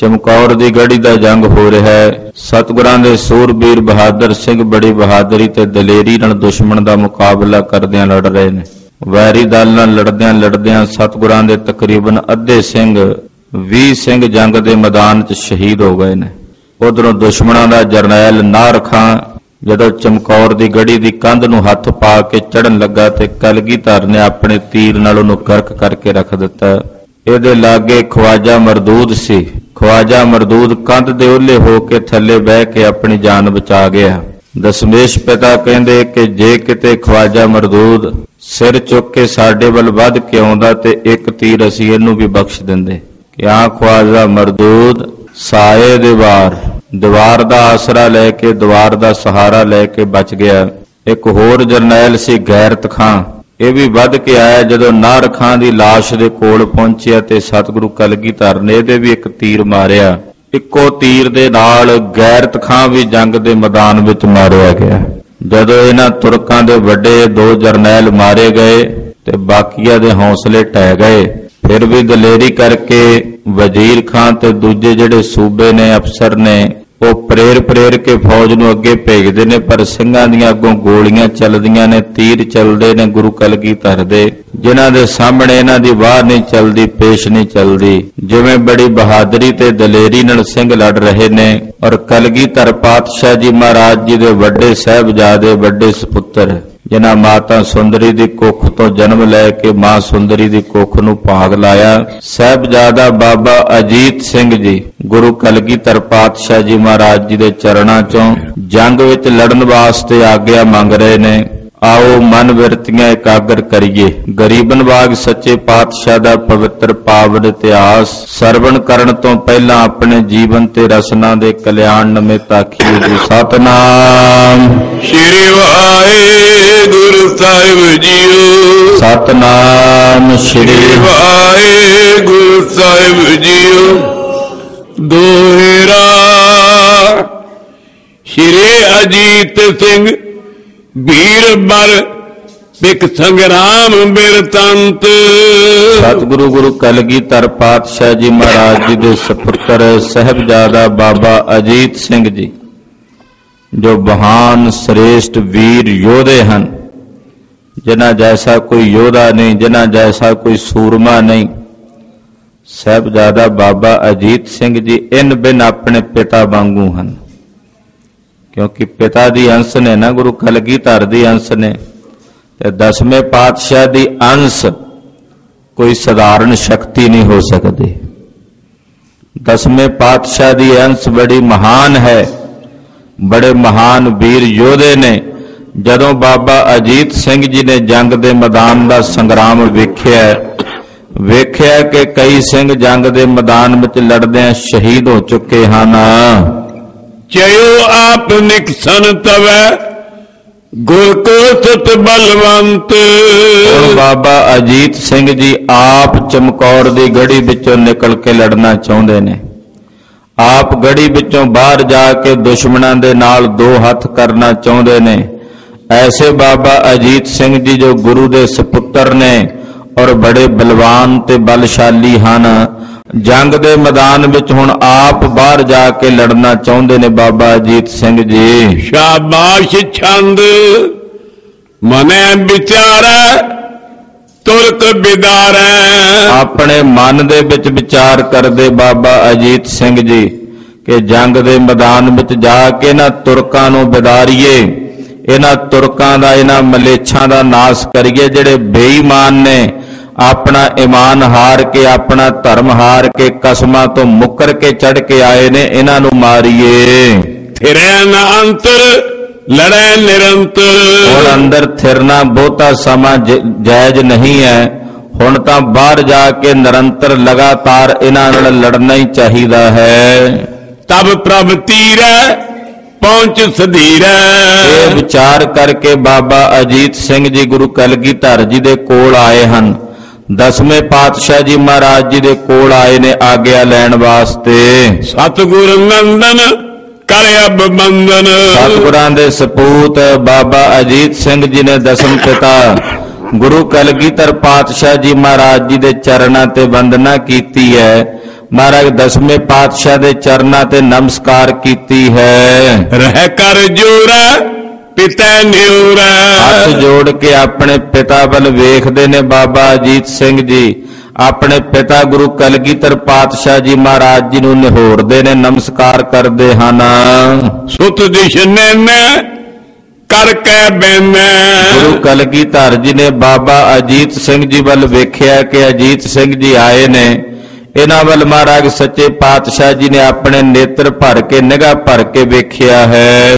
ਚਮਕੌਰ ਦੀ ਗੜੀ ਦਾ ਜੰਗ ਹੋ ਰਿਹਾ ਹੈ। ਸਤਿਗੁਰਾਂ ਦੇ ਸੂਰਬੀਰ ਬਹਾਦਰ ਸਿੰਘ ਬੜੀ ਬਹਾਦਰੀ ਤੇ ਦਲੇਰੀ ਨਾਲ ਦੁਸ਼ਮਣ ਦਾ ਮੁਕਾਬਲਾ ਕਰਦਿਆਂ ਲੜ ਰਹੇ ਨੇ। ਵੈਰੀ ਦਲ ਨਾਲ ਲੜਦਿਆਂ ਸਤਿਗੁਰਾਂ ਦੇ ਤਕਰੀਬਨ ਅੱਧੇ ਸਿੰਘ 20 ਸਿੰਘ ਜੰਗ ਦੇ ਮੈਦਾਨ 'ਚ ਸ਼ਹੀਦ ਹੋ ਗਏ ਨੇ। ਉਧਰੋਂ ਦੁਸ਼ਮਣਾਂ ਦਾ ਜਰਨੈਲ ਨਾਹਰ ਖਾਂ ਜਦੋਂ ਚਮਕੌਰ ਦੀ ਗੜੀ ਦੀ ਕੰਧ ਨੂੰ ਹੱਥ ਪਾ ਕੇ ਚੜ੍ਹਨ ਲੱਗਾ ਤੇ ਕਲਗੀਧਰ ਨੇ ਆਪਣੇ ਤੀਰ ਨਾਲ ਉਹਨੂੰ ਗਰਕ ਕਰਕੇ ਰੱਖ ਦਿੱਤਾ। ਇਹਦੇ ਲਾਗੇ ਖਵਾਜਾ ਮਰਦੂਦ ਸੀ। ਖਵਾਜਾ ਮਰਦੂਦ ਕੰਧ ਦੇ ਓਹਲੇ ਹੋ ਕੇ ਥੱਲੇ ਬਹਿ ਕੇ ਆਪਣੀ ਜਾਨ ਬਚਾ ਗਿਆ। ਦਸ਼ਮੇਸ਼ ਪਿਤਾ ਕਹਿੰਦੇ ਕਿ ਜੇ ਕਿਤੇ ਖਵਾਜਾ ਮਰਦੂਦ ਸਿਰ ਚੁੱਕ ਕੇ ਸਾਡੇ ਵੱਲ ਵੱਧ ਕੇ ਆਉਂਦਾ ਤੇ ਇੱਕ ਤੀਰ ਅਸੀਂ ਇਹਨੂੰ ਵੀ ਬਖਸ਼ ਦਿੰਦੇ। ਕਿ ਆ ਖਵਾਜਾ ਮਰਦੂਦ ਸਾਏ ਦੀਵਾਰ ਦਾ ਆਸਰਾ ਲੈ ਕੇ, ਦੀਵਾਰ ਦਾ ਸਹਾਰਾ ਲੈ ਕੇ ਬਚ ਗਿਆ। ਇੱਕ ਹੋਰ ਜਰਨੈਲ ਸੀ ਗੈਰਤ ਖਾਂ, ਇਹ ਵੀ ਵੱਧ ਕੇ ਆਇਆ। ਜਦੋਂ ਨਾਹਰ ਖਾਂ ਦੀ ਲਾਸ਼ ਦੇ ਕੋਲ ਪਹੁੰਚਿਆ ਤੇ ਸਤਿਗੁਰੂ ਕਲਗੀਧਰ ਨੇ ਇਹਦੇ ਵੀ ਇੱਕ ਤੀਰ ਮਾਰਿਆ। ਇੱਕੋ ਤੀਰ ਦੇ ਨਾਲ ਗੈਰਤ ਖਾਂ ਵੀ ਜੰਗ ਦੇ ਮੈਦਾਨ ਵਿੱਚ ਮਾਰਿਆ ਗਿਆ। ਜਦੋਂ ਇਹਨਾਂ ਤੁਰਕਾਂ ਦੇ ਵੱਡੇ 2 ਜਰਨੈਲ ਮਾਰੇ ਗਏ ਤੇ ਬਾਕੀਆਂ ਦੇ ਹੌਸਲੇ ਢਹਿ ਗਏ। ਫਿਰ ਵੀ ਦਲੇਰੀ ਕਰਕੇ ਵਜ਼ੀਰ ਖਾਂ ਤੇ ਦੂਜੇ ਜਿਹੜੇ ਸੂਬੇ ਨੇ, ਅਫਸਰ ਨੇ, ਉਹ ਪ੍ਰੇਰ ਕੇ ਫੌਜ ਨੂੰ ਅੱਗੇ ਭੇਜਦੇ ਨੇ। ਪਰ ਸਿੰਘਾਂ ਦੀਆਂ ਅੱਗੋਂ ਗੋਲੀਆਂ ਚੱਲਦੀਆਂ ਨੇ, ਤੀਰ ਚੱਲਦੇ ਨੇ ਗੁਰੂ ਕਲਗੀਧਰ ਦੇ, ਜਿਨ੍ਹਾਂ ਦੇ ਸਾਹਮਣੇ ਇਹਨਾਂ ਦੀ ਵਾਹ ਨਹੀਂ ਚੱਲਦੀ, ਪੇਸ਼ ਨਹੀਂ ਚੱਲਦੀ। ਜਿਵੇਂ ਬੜੀ ਬਹਾਦਰੀ ਤੇ ਦਲੇਰੀ ਨਾਲ ਸਿੰਘ ਲੜ ਰਹੇ ਨੇ। ਔਰ ਕਲਗੀਧਰ ਪਾਤਸ਼ਾਹ ਜੀ ਮਹਾਰਾਜ ਜੀ ਦੇ ਵੱਡੇ ਸਾਹਿਬਜ਼ਾਦੇ, ਵੱਡੇ ਸਪੁੱਤਰ, ਜਿਨ੍ਹਾਂ ਮਾਤਾ ਸੁੰਦਰੀ ਦੀ ਕੁੱਖ ਤੋਂ ਜਨਮ ਲੈ ਕੇ ਮਾਂ ਸੁੰਦਰੀ ਦੀ ਕੁੱਖ ਨੂੰ ਭਾਗ ਲਾਇਆ, ਸਾਹਿਬਜ਼ਾਦਾ ਬਾਬਾ ਅਜੀਤ ਸਿੰਘ ਜੀ ਗੁਰੂ ਕਲਗੀਧਰ ਪਾਤਸ਼ਾਹ ਜੀ ਮਹਾਰਾਜ ਜੀ ਦੇ ਚਰਨਾਂ ਚੋਂ ਜੰਗ ਵਿੱਚ ਲੜਨ ਵਾਸਤੇ ਆਗਿਆ ਮੰਗ ਰਹੇ ਨੇ। ਆਓ ਮਨ ਬਿਰਤੀਆਂ ਇਕਾਗਰ ਕਰੀਏ। ਗਰੀਬਨ ਬਾਗ ਸੱਚੇ ਪਾਤਸ਼ਾਹ ਦਾ ਪਵਿੱਤਰ ਪਾਵਨ ਇਤਿਹਾਸ ਸਰਵਣ ਕਰਨ ਤੋਂ ਪਹਿਲਾਂ ਆਪਣੇ ਜੀਵਨ ਤੇ ਰਸਨਾ ਦੇ ਕਲਿਆਣ ਨਮਿਤ ਆਖੀਏ ਜੀ ਸਤਨਾਮ ਸ਼੍ਰੀ ਵਾਹਿਗੁਰੂ ਸਾਹਿਬ ਜੀਓ। ਸਤਨਾਮ ਸ਼੍ਰੀ ਵਾਹਿਗੁਰੂ ਸਾਹਿਬ ਜੀਓ। ਦੋਹਰਾ ਸ਼੍ਰੀ ਅਜੀਤ ਸਿੰਘ ਵੀਰ ਬਰ ਬਿਕ ਸੰਗਰਾਮ ਬਿਰਤੰਤ। ਸਤਿਗੁਰੂ ਗੁਰੂ ਕਲਗੀਧਰ ਪਾਤਸ਼ਾਹ ਜੀ ਮਹਾਰਾਜ ਜੀ ਦੇ ਸਪੁੱਤਰ ਸਾਹਿਬਜ਼ਾਦਾ ਬਾਬਾ ਅਜੀਤ ਸਿੰਘ ਜੀ, ਜੋ ਮਹਾਨ ਸ੍ਰੇਸ਼ਟ ਵੀਰ ਯੋਧੇ ਹਨ, ਜਿਨ੍ਹਾਂ ਜੈਸਾ ਕੋਈ ਯੋਧਾ ਨਹੀਂ, ਜਿਨ੍ਹਾਂ ਜੈਸਾ ਕੋਈ ਸੂਰਮਾ ਨਹੀਂ। ਸਾਹਿਬਜ਼ਾਦਾ ਬਾਬਾ ਅਜੀਤ ਸਿੰਘ ਜੀ ਇਨ ਬਿਨ ਆਪਣੇ ਪਿਤਾ ਵਾਂਗੂ ਹਨ, ਕਿਉਂਕਿ ਪਿਤਾ ਦੀ ਅੰਸ਼ ਨੇ ਨਾ, ਗੁਰੂ ਕਲਗੀਧਰ ਦੀ ਅੰਸ਼ ਨੇ। ਤੇ 10ਵੇਂ ਪਾਤਸ਼ਾਹ ਦੀ ਅੰਸ਼ ਕੋਈ ਸਧਾਰਨ ਸ਼ਕਤੀ ਨਹੀਂ ਹੋ ਸਕਦੀ। 10ਵੇਂ ਪਾਤਸ਼ਾਹ ਦੀ ਅੰਸ਼ ਬੜੀ ਮਹਾਨ ਹੈ, ਬੜੇ ਮਹਾਨ ਵੀਰ ਯੋਧੇ ਨੇ। ਜਦੋਂ ਬਾਬਾ ਅਜੀਤ ਸਿੰਘ ਜੀ ਨੇ ਜੰਗ ਦੇ ਮੈਦਾਨ ਦਾ ਸੰਗਰਾਮ ਵੇਖਿਆ ਕਿ ਕਈ ਸਿੰਘ ਜੰਗ ਦੇ ਮੈਦਾਨ ਵਿੱਚ ਲੜਦਿਆਂ ਸ਼ਹੀਦ ਹੋ ਚੁੱਕੇ ਹਨ। ਚਿਓ ਆਪ ਨਿਕਸਨ ਤਵੈ ਗੁਰ ਕੋ ਸਤ ਬਲਵੰਤ। ਬਾਬਾ ਅਜੀਤ ਸਿੰਘ ਜੀ ਆਪ ਚਮਕੌਰ ਦੀ ਗੜੀ ਵਿੱਚੋਂ ਨਿਕਲ ਕੇ ਲੜਨਾ ਚਾਹੁੰਦੇ ਨੇ। ਆਪ ਗੜੀ ਵਿੱਚੋਂ ਬਾਹਰ ਜਾ ਕੇ ਦੁਸ਼ਮਣਾਂ ਦੇ ਨਾਲ 2 ਹੱਥ ਕਰਨਾ ਚਾਹੁੰਦੇ ਨੇ। ਐਸੇ ਬਾਬਾ ਅਜੀਤ ਸਿੰਘ ਜੀ ਜੋ ਗੁਰੂ ਦੇ ਸਪੁੱਤਰ ਨੇ ਔਰ ਬੜੇ ਬਲਵਾਨ ਤੇ ਬਲਸ਼ਾਲੀ ਹਨ, ਜੰਗ ਦੇ ਮੈਦਾਨ ਵਿੱਚ ਹੁਣ ਆਪ ਬਾਹਰ ਜਾ ਕੇ ਲੜਨਾ ਚਾਹੁੰਦੇ ਨੇ ਬਾਬਾ ਅਜੀਤ ਸਿੰਘ ਜੀ। ਸ਼ਾਬਾਸ਼ ਛੰਦ ਮਨੇ ਵਿਚਾਰੈ ਤੁਰਕ ਬਿਦਾਰੈ। ਆਪਣੇ ਮਨ ਦੇ ਵਿੱਚ ਵਿਚਾਰ ਕਰਦੇ ਬਾਬਾ ਅਜੀਤ ਸਿੰਘ ਜੀ ਕਿ ਜੰਗ ਦੇ ਮੈਦਾਨ ਵਿੱਚ ਜਾ ਕੇ ਇਹਨਾਂ ਤੁਰਕਾਂ ਨੂੰ ਬਿਦਾਰੀਏ, ਇਹਨਾਂ ਤੁਰਕਾਂ ਦਾ, ਇਹਨਾਂ ਮਲੇਛਾਂ ਦਾ ਨਾਸ ਕਰੀਏ, ਜਿਹੜੇ ਬੇਈਮਾਨ ਨੇ, ਆਪਣਾ ਈਮਾਨ ਹਾਰ ਕੇ, ਆਪਣਾ ਧਰਮ ਹਾਰ ਕੇ, ਕਸਮਾਂ ਤੋਂ ਮੁੱਕਰ ਕੇ ਚੜ ਕੇ ਆਏ ਨੇ, ਇਹਨਾਂ ਨੂੰ ਮਾਰੀਏ। ਫਿਰੈ ਨ ਅੰਤਰ ਲੜੈ ਨਿਰੰਤਰ। ਹੁਣ ਅੰਦਰ ਥਿਰਨਾ ਬਹੁਤਾ ਸਮਾਂ ਜਾਇਜ਼ ਨਹੀਂ ਹੈ। ਹੁਣ ਤਾਂ ਬਾਹਰ ਜਾ ਕੇ ਨਿਰੰਤਰ ਲਗਾਤਾਰ ਇਹਨਾਂ ਨਾਲ ਲੜਨਾ ਹੀ ਚਾਹੀਦਾ ਹੈ। ਤਬ ਪ੍ਰਭ ਤੀਰੈ ਪਹੁੰਚ ਸਧੀਰੈ। ਇਹ ਵਿਚਾਰ ਕਰਕੇ ਬਾਬਾ ਅਜੀਤ ਸਿੰਘ ਜੀ ਗੁਰੂ ਕਲਗੀਧਰ ਜੀ ਦੇ ਕੋਲ ਆਏ ਹਨ। 10ਵੇਂ ਪਾਤਸ਼ਾਹ ਜੀ ਮਹਾਰਾਜ ਜੀ ਦੇ ਕੋਲ ਆਏ ਨੇ ਆਗਿਆ ਲੈਣ ਵਾਸਤੇ। ਸਤਿਗੁਰ ਨੰਦਨ ਕਰ ਅਬ ਬੰਦਨ। ਸਤਿਗੁਰਾਂ ਦੇ ਸਪੂਤ ਬਾਬਾ ਅਜੀਤ ਸਿੰਘ ਜੀ ਨੇ 10ਮ ਪਿਤਾ ਗੁਰੂ ਕਲਗੀਧਰ ਪਾਤਸ਼ਾਹ ਜੀ ਮਹਾਰਾਜ ਜੀ ਦੇ ਚਰਨਾਂ ਤੇ ਵੰਦਨਾ ਕੀਤੀ ਹੈ। ਮਹਾਰਾਜ ਦਸਵੇਂ ਪਾਤਸ਼ਾਹ ਦੇ ਚਰਨਾਂ ਤੇ ਨਮਸਕਾਰ ਕੀਤੀ ਹੈ। ਰਹਿ ਕਰ ਜੋਰਾ ਪਿਤਾ ਨਿਉਰਾ। ਹੱਥ ਜੋੜ ਕੇ ਆਪਣੇ ਪਿਤਾ ਵੱਲ ਵੇਖਦੇ ਨੇ ਬਾਬਾ ਅਜੀਤ ਸਿੰਘ ਜੀ। ਆਪਣੇ ਪਿਤਾ ਗੁਰੂ ਕਲਗੀਧਰ ਪਾਤਸ਼ਾਹ ਜੀ ਮਹਾਰਾਜ ਜੀ ਨੂੰ ਨਿਹੋਰਦੇ ਨੇ, ਨਮਸਕਾਰ ਕਰਦੇ ਹਨ। ਸੁਤ ਦਿਸ਼ਨੇ ਕਰਕੇ ਬੈਨੈ। ਗੁਰੂ ਕਲਗੀਧਰ ਜੀ ਨੇ ਬਾਬਾ ਅਜੀਤ ਸਿੰਘ ਜੀ ਵੱਲ ਵੇਖਿਆ ਕਿ ਅਜੀਤ ਸਿੰਘ ਜੀ ਆਏ ਨੇ। ਇਹਨਾਂ ਵੱਲ ਮਹਾਰਾਜ ਸੱਚੇ ਪਾਤਸ਼ਾਹ ਜੀ ਨੇ ਆਪਣੇ ਨੇਤਰ ਭਰ ਕੇ, ਨਿਗਾਹ ਭਰ ਕੇ ਵੇਖਿਆ ਹੈ।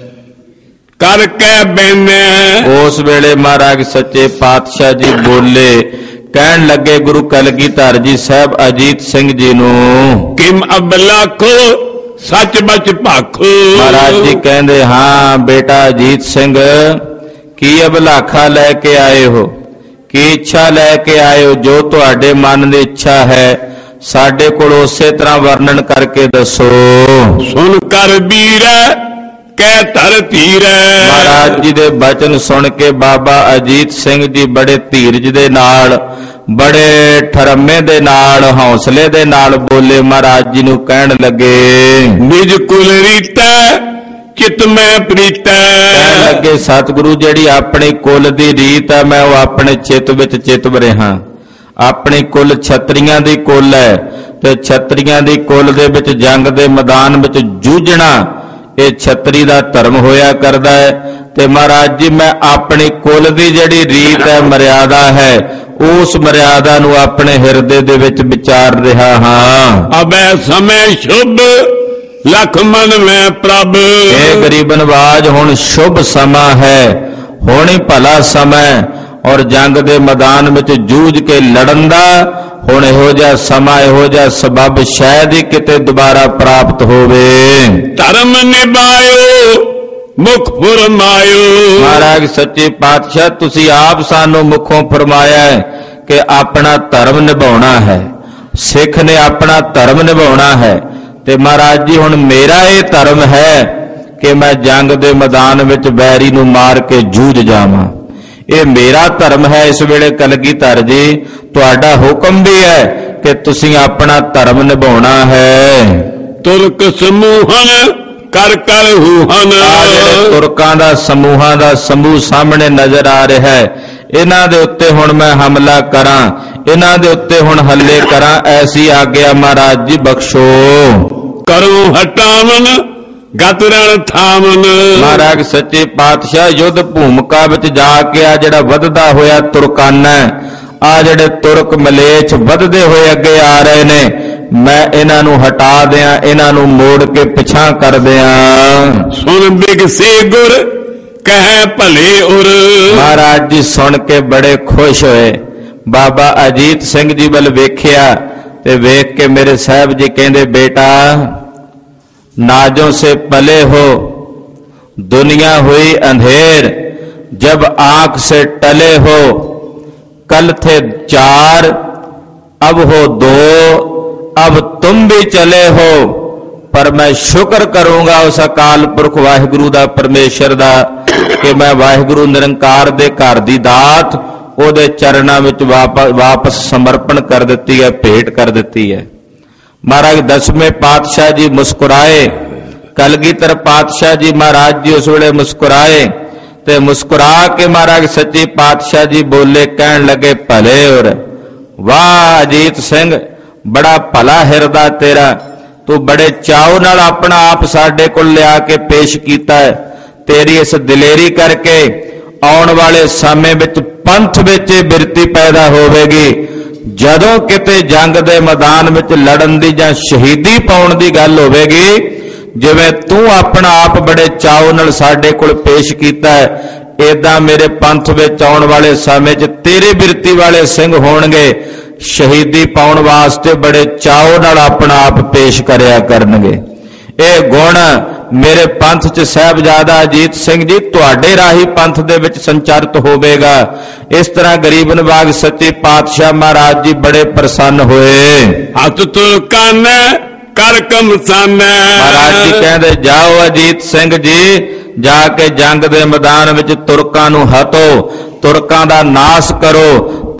ਕਰਕੇ ਬੈਨੈ। ਉਸ ਵੇਲੇ ਮਹਾਰਾਜ ਸੱਚੇ ਪਾਤਸ਼ਾਹ ਜੀ ਬੋਲੇ, ਕਹਿਣ ਲੱਗੇ ਗੁਰੂ ਕਲਗੀਧਰ ਜੀ ਸਾਹਿਬ ਅਜੀਤ ਸਿੰਘ ਜੀ ਨੂੰ, ਕਿਮ ਅਬਲਾਖੋ ਸੱਚ ਬਚ ਭਾਖੋ। ਮਹਾਰਾਜ ਜੀ ਕਹਿੰਦੇ, ਹਾਂ ਬੇਟਾ ਅਜੀਤ ਸਿੰਘ, ਕੀ ਅਬਲਾਖਾ ਲੈ ਕੇ ਆਏ ਹੋ, ਕੀ ਇੱਛਾ ਲੈ ਕੇ ਆਏ ਹੋ? ਜੋ ਤੁਹਾਡੇ ਮਨ ਦੀ ਇੱਛਾ ਹੈ ਸਾਡੇ ਕੋਲ ਉਸੇ ਤਰ੍ਹਾਂ ਵਰਣਨ ਕਰਕੇ ਦੱਸੋ। ਸੁਣ ਕਰ ਵੀਰੈ ਕਹਿ ਧਰ ਧੀਰੈ। ਮਹਾਰਾਜ ਜੀ ਦੇ ਬਚਨ ਸੁਣ ਕੇ ਬਾਬਾ ਅਜੀਤ ਸਿੰਘ ਜੀ ਬੜੇ ਧੀਰਜ ਦੇ ਨਾਲ, ਬੜੇ ਠਰਮੇ ਦੇ ਨਾਲ, ਹੌਸਲੇ ਦੇ ਨਾਲ ਬੋਲੇ। ਮਹਾਰਾਜ ਜੀ ਨੂੰ ਕਹਿਣ ਲੱਗੇ, ਨਿਜ ਕੁਲ ਰੀਤੈ ਚਿਤ ਮੈਂ ਪ੍ਰੀਤੈ। ਕਹਿਣ ਲੱਗੇ ਸਤਿਗੁਰੂ ਜਿਹੜੀ ਆਪਣੀ ਕੁਲ ਦੀ ਰੀਤ ਹੈ ਮੈਂ ਉਹ ਆਪਣੇ ਚਿੱਤ ਵਿੱਚ ਚਿਤਵ ਰਿਹਾ। ਆਪਣੀ ਕੁਲ ਛਤਰੀਆਂ ਦੀ ਕੁਲ ਹੈ ਤੇ ਛਤਰੀਆਂ ਦੀ ਕੁਲ ਦੇ ਵਿੱਚ ਜੰਗ ਦੇ ਮੈਦਾਨ ਵਿੱਚ ਜੂਝਣਾ ਇਹ ਛਤਰੀ ਦਾ ਧਰਮ ਹੋਇਆ ਕਰਦਾ ਹੈ। ਤੇ ਮਹਾਰਾਜ ਜੀ ਮੈਂ ਆਪਣੀ ਕੁਲ ਦੀ ਜਿਹੜੀ ਰੀਤ ਹੈ, ਮਰਿਆਦਾ ਹੈ, ਉਸ ਮਰਿਆਦਾ ਨੂੰ ਆਪਣੇ ਹਿਰਦੇ ਦੇ ਵਿੱਚ ਵਿਚਾਰ ਰਿਹਾ ਹਾਂ। ਅਬੈ ਸਮੇਂ ਸ਼ੁਭ ਲਖ ਮਨ ਮੈਂ ਪ੍ਰਭ। ਇਹ ਗਰੀਬ ਨਵਾਜ ਹੁਣ ਸ਼ੁਭ ਸਮਾਂ ਹੈ, ਹੁਣ ਹੀ ਭਲਾ ਸਮਾਂ, ਔਰ ਜੰਗ ਦੇ ਮੈਦਾਨ ਵਿੱਚ ਜੂਝ ਕੇ ਲੜਨ ਦਾ ਹੁਣ ਇਹੋ ਜਿਹਾ ਸਮਾਂ, ਇਹੋ ਜਿਹਾ ਸਬਬ ਸ਼ਾਇਦ ਹੀ ਕਿਤੇ ਦੁਬਾਰਾ ਪ੍ਰਾਪਤ ਹੋਵੇ। ਧਰਮ ਨਿਭਾਇਓ ਮੁਖ ਫਰਮਾਇਓ। ਮਹਾਰਾਜ ਸੱਚੇ ਪਾਤਸ਼ਾਹ ਤੁਸੀਂ ਆਪ ਸਾਨੂੰ ਮੁਖੋਂ ਫਰਮਾਇਆ ਹੈ ਕਿ ਆਪਣਾ ਧਰਮ ਨਿਭਾਉਣਾ ਹੈ, ਸਿੱਖ ਨੇ ਆਪਣਾ ਧਰਮ ਨਿਭਾਉਣਾ ਹੈ। ਤੇ ਮਹਾਰਾਜ ਜੀ ਹੁਣ ਮੇਰਾ ਇਹ ਧਰਮ ਹੈ ਕਿ ਮੈਂ ਜੰਗ ਦੇ ਮੈਦਾਨ ਵਿੱਚ ਬੈਰੀ ਨੂੰ ਮਾਰ ਕੇ ਜੂਝ ਜਾਵਾਂ। ਇਹ ਮੇਰਾ ਧਰਮ ਹੈ। ਇਸ ਵੇਲੇ ਕਲਗੀਧਰ ਜੀ ਤੁਹਾਡਾ ਹੁਕਮ ਵੀ ਹੈ ਕਿ ਤੁਸੀਂ ਆਪਣਾ ਧਰਮ ਨਿਭਾਉਣਾ ਹੈ। ਤੁਰਕ ਸਮੂਹਨ ਕਰ ਕਰ ਹੂਹਨ। ਜਿਹੜੇ ਤੁਰਕਾਂ ਦਾ ਸਮੂਹਾਂ ਦਾ ਸਮੂਹ ਸਾਹਮਣੇ ਨਜ਼ਰ ਆ ਰਿਹਾ ਹੈ, ਇਹਨਾਂ ਦੇ ਉੱਤੇ ਹੁਣ ਮੈਂ ਹਮਲਾ ਕਰਾਂ, ਇਹਨਾਂ ਦੇ ਉੱਤੇ ਹੁਣ ਹੱਲੇ ਕਰਾਂ, ਐਸੀ ਆਗਿਆ ਮਹਾਰਾਜ ਜੀ ਬਖਸ਼ੋ। ਕਰੋ ਹਟਾਵਨ ਗਤ ਰਣ ਥਾਵਨ। ਮਹਾਰਾਜ ਸੱਚੇ ਪਾਤਸ਼ਾਹ ਯੁੱਧ ਭੂਮਿਕਾ ਵਿੱਚ ਜਾ ਕੇ ਆ ਜਿਹੜਾ ਵੱਧਦਾ ਹੋਇਆ ਤੁਰਕਾਨਾ, ਆ ਜਿਹੜੇ ਤੁਰਕ ਮਲੇਛ ਵੱਧਦੇ ਹੋਏ ਅੱਗੇ ਆ ਰਹੇ ਨੇ, ਮੈਂ ਇਹਨਾਂ ਨੂੰ ਹਟਾ ਦਿਆਂ, ਇਹਨਾਂ ਨੂੰ ਮੋੜ ਕੇ ਪਿਛਾਂ ਕਰ ਦਿਆਂ। ਸੁਣ ਬਿਗਸੇ ਗੁਰ ਕਹਿ ਭਲੇ ਉਰ। ਮਹਾਰਾਜ ਜੀ ਸੁਣ ਕੇ ਬੜੇ ਖੁਸ਼ ਹੋਏ। ਬਾਬਾ ਅਜੀਤ ਸਿੰਘ ਜੀ ਵੱਲ ਵੇਖਿਆ ਤੇ ਵੇਖ ਕੇ ਮੇਰੇ ਸਾਹਿਬ ਜੀ ਕਹਿੰਦੇ, ਬੇਟਾ नाजों से पले हो दुनिया हुई अंधेर, जब आंख से टले हो कल थे चार अब हो दो, अब तुम भी चले हो। पर मैं शुक्र करूंगा उस अकाल पुरख वाहिगुरु दा परमेश्वर दा कि मैं वाहिगुरु निरंकार दे घर दी दात ਉਹਦੇ ਚਰਨਾਂ ਵਿੱਚ ਵਾਪਸ ਸਮਰਪਣ ਕਰ ਦਿੱਤੀ ਹੈ, ਭੇਟ ਕਰ ਦਿੱਤੀ ਹੈ। ਮਹਾਰਾਜ ਦਸਵੇਂ ਪਾਤਸ਼ਾਹ ਜੀ ਮੁਸਕਰਾਏ, ਕਲਗੀਧਰ ਪਾਤਸ਼ਾਹ ਜੀ ਮਹਾਰਾਜ ਜੀ ਉਸ ਵੇਲੇ ਮੁਸਕਰਾਏ ਤੇ ਮੁਸਕਰਾ ਕੇ ਮਹਾਰਾਜ ਸੱਚੇ ਪਾਤਸ਼ਾਹ ਜੀ ਬੋਲੇ, ਕਹਿਣ ਲੱਗੇ ਭਲੇ ਔਰ ਵਾਹ ਅਜੀਤ ਸਿੰਘ, ਬੜਾ ਭਲਾ ਹਿਰਦਾ ਤੇਰਾ, ਤੂੰ ਬੜੇ ਚਾਉ ਨਾਲ ਆਪਣਾ ਆਪ ਸਾਡੇ ਕੋਲ ਲਿਆ ਕੇ ਪੇਸ਼ ਕੀਤਾ ਹੈ। ਤੇਰੀ ਇਸ ਦਲੇਰੀ ਕਰਕੇ ਆਉਣ ਵਾਲੇ ਸਮੇਂ ਵਿੱਚ ਪੰਥ ਵਿੱਚ ਇਹ ਬਿਰਤੀ ਪੈਦਾ ਹੋਵੇਗੀ। ਜਦੋਂ ਕਿਤੇ ਜੰਗ ਦੇ ਮੈਦਾਨ ਵਿੱਚ ਲੜਨ ਦੀ ਜਾਂ ਸ਼ਹੀਦੀ ਪਾਉਣ ਦੀ ਗੱਲ ਹੋਵੇਗੀ, ਜਿਵੇਂ ਤੂੰ ਆਪਣਾ ਆਪ ਬੜੇ ਚਾਉ ਨਾਲ ਸਾਡੇ ਕੋਲ ਪੇਸ਼ ਕੀਤਾ ਹੈ, ਏਦਾਂ ਮੇਰੇ ਪੰਥ ਵਿੱਚ ਆਉਣ ਵਾਲੇ ਸਮੇਂ 'ਚ ਤੇਰੇ ਬਿਰਤੀ ਵਾਲੇ ਸਿੰਘ ਹੋਣਗੇ, ਸ਼ਹੀਦੀ ਪਾਉਣ ਵਾਸਤੇ ਬੜੇ ਚਾਉ ਨਾਲ ਆਪਣਾ ਆਪ ਪੇਸ਼ ਕਰਿਆ ਕਰਨਗੇ। ਇਹ ਗੁਣ ਮੇਰੇ ਪੰਥ 'ਚ ਸਾਹਿਬਜ਼ਾਦਾ ਅਜੀਤ ਸਿੰਘ ਜੀ ਤੁਹਾਡੇ ਰਾਹੀਂ ਪੰਥ ਦੇ ਵਿੱਚ ਸੰਚਾਰਿਤ ਹੋਵੇਗਾ। ਇਸ ਤਰ੍ਹਾਂ ਗਰੀਬ ਨਵਾਜ ਸੱਚੇ ਪਾਤਸ਼ਾਹ ਮਹਾਰਾਜ ਜੀ ਬੜੇ ਪ੍ਰਸੰਨ ਹੋਏ। ਹੱਥ ਤੁਰਕਨ ਕਰ ਕਮਸਨ। ਮਹਾਰਾਜ ਜੀ ਕਹਿੰਦੇ, ਜਾਓ ਅਜੀਤ ਸਿੰਘ ਜੀ, ਜਾ ਕੇ ਜੰਗ ਦੇ ਮੈਦਾਨ ਵਿੱਚ ਤੁਰਕਾਂ ਨੂੰ ਹਟੋ, ਤੁਰਕਾਂ ਦਾ ਨਾਸ ਕਰੋ,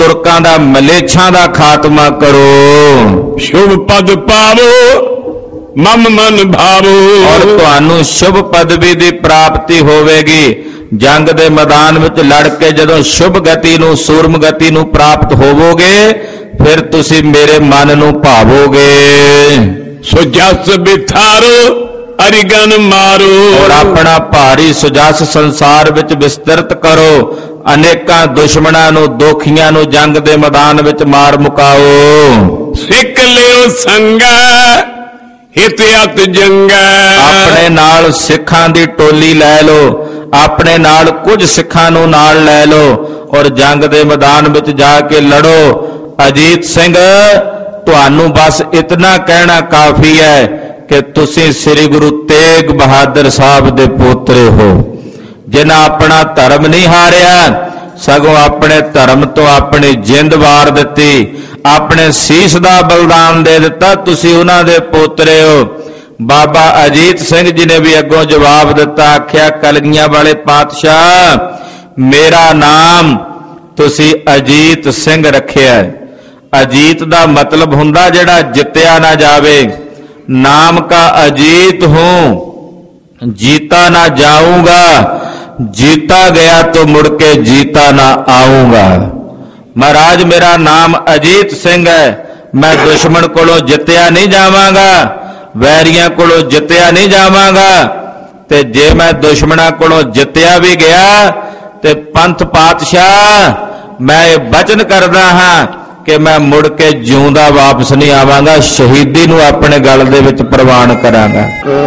ਤੁਰਕਾਂ ਦਾ ਮਲੇਛਾਂ ਦਾ ਖਾਤਮਾ ਕਰੋ। ਸ਼ੁਭ ਪਦ ਪਾਵੋ ਮਮ ਮਨ ਭਾਵੋ। ਔਰ ਤੁਹਾਨੂੰ ਸ਼ੁਭ ਪਦਵੀ ਦੀ ਪ੍ਰਾਪਤੀ ਹੋਵੇਗੀ। ਜੰਗ ਦੇ ਮੈਦਾਨ ਵਿੱਚ ਲੜ ਕੇ ਜਦੋਂ ਸ਼ੁਭ ਗਤੀ ਨੂੰ, ਸੂਰਮ ਗਤੀ ਨੂੰ ਪ੍ਰਾਪਤ ਹੋਵੋਗੇ, ਫਿਰ ਤੁਸੀਂ ਮੇਰੇ ਮਨ ਨੂੰ ਭਾਵੋਗੇ। ਸੋ ਜਸ ਬਿਥਾਰੋ ਅਰਿਗਨ ਮਾਰੋ। ਔਰ ਆਪਣਾ ਭਾਰੀ ਸੁਜਸ ਸੰਸਾਰ ਵਿੱਚ ਵਿਸਤ੍ਰਿਤ ਕਰੋ। ਅਨੇਕਾਂ ਦੁਸ਼ਮਣਾਂ ਨੂੰ, ਦੋਖੀਆਂ ਨੂੰ ਜੰਗ ਦੇ ਮੈਦਾਨ ਵਿੱਚ ਮਾਰ ਮੁਕਾਓ। ਸਿੱਖ ਲਿਓ ਸੰਗਾ ਹਿਤ ਅਤ ਜੰਗਾ। ਆਪਣੇ ਨਾਲ ਸਿੱਖਾਂ ਦੀ ਟੋਲੀ ਲੈ ਲਓ, ਆਪਣੇ ਨਾਲ ਕੁਝ ਸਿੱਖਾਂ ਨੂੰ ਨਾਲ ਲੈ ਲਓ ਔਰ ਜੰਗ ਦੇ ਮੈਦਾਨ ਵਿੱਚ ਜਾ ਕੇ ਲੜੋ। ਅਜੀਤ ਸਿੰਘ, ਤੁਹਾਨੂੰ ਬਸ ਇਤਨਾ ਕਹਿਣਾ ਕਾਫੀ ਹੈ ਕਿ ਤੁਸੀਂ ਸ੍ਰੀ ਗੁਰੂ ਤੇਗ ਬਹਾਦਰ ਸਾਹਿਬ ਦੇ ਪੋਤਰੇ ਹੋ, ਜਿਨ੍ਹਾਂ ਆਪਣਾ ਧਰਮ ਨਹੀਂ ਹਾਰਿਆ, ਸਗੋਂ ਆਪਣੇ ਧਰਮ ਤੋਂ ਆਪਣੀ ਜਿੰਦ ਵਾਰ ਦਿੱਤੀ, ਆਪਣੇ ਸੀਸ ਦਾ ਬਲਿਦਾਨ ਦੇ ਦਿੱਤਾ। ਤੁਸੀਂ ਉਹਨਾਂ ਦੇ ਪੋਤਰੇ ਹੋ। ਬਾਬਾ ਅਜੀਤ ਸਿੰਘ ਜੀ ਨੇ ਵੀ ਅੱਗੋਂ ਜਵਾਬ ਦਿੱਤਾ, ਆਖਿਆ ਕਲਗੀਆਂ ਵਾਲੇ ਪਾਤਸ਼ਾਹ, ਮੇਰਾ ਨਾਮ ਤੁਸੀਂ ਅਜੀਤ ਸਿੰਘ ਰੱਖਿਆ। ਅਜੀਤ ਦਾ ਮਤਲਬ ਹੁੰਦਾ ਜਿਹੜਾ ਜਿੱਤਿਆ ਨਾ ਜਾਵੇ। ਨਾਮ ਕਾ ਅਜੀਤ ਹੂੰ जीता ना जाऊंगा, जीता गया तो मुड़ के जीता ना आऊंगा। महाराज मेरा नाम अजीत सिंह है, मैं दुश्मन कोलों जितया नहीं जावांगा, वैरियां कोलों जितया नहीं जावांगा। ते जे मैं दुश्मना कोलों जितया भी गया ते पंथ पातशाह मैं वचन करदा हां कि मैं मुड़ के जिउंदा वापस नहीं आवांगा, शहीदी नूं अपने गल दे विच प्रवान करांगा।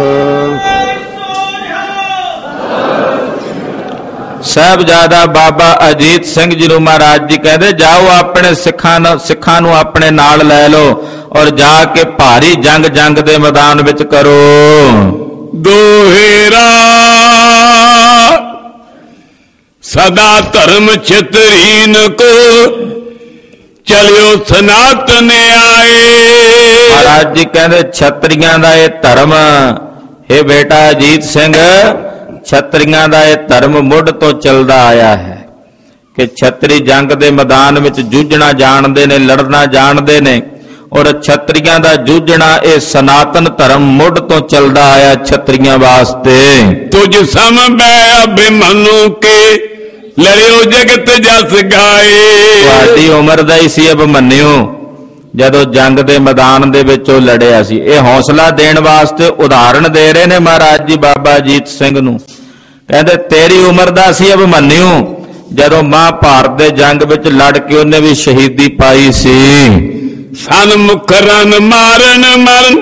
साहबजादा बाबा अजीत सिंह जी नूं महाराज जी कहते जाओ अपने सिखां नूं अपने नाल लै लो और जाके भारी जंग जंग दे मैदान विच करो। दोहेरा सदा धर्म छितरीन को चलियो सनातन आए। महाराज जी कहते छतरियां दा ये धर्म, हे बेटा अजीत सिंह, छतरियां दा ये धर्म मुढ़ तो चलदा आया है कि छतरी जंग दे मैदान विच जूझना जानदे ने, लड़ना जानदे ने, और छतरियां दा जूझना ये सनातन धर्म मुढ़ तो चलदा आया छतरियां वास्ते। तुझ सम बै अभिमनु के लड़ियो जगत जस गाए। तुहाडी उम्र दा ही सी अभिमन्यु जदों जंग दे मैदान दे विच ओह लड़िया सी। ये हौसला देण वास्ते उदाहरण दे रहे ने महाराज जी बाबा अजीत सिंह नूं। कहंदे तेरी उम्र दा सी अभिमन्यु जदों महाभारत दे जंग विच लड़ के उहने भी शहीदी पाई सी। सन्मुख रन मारन मरन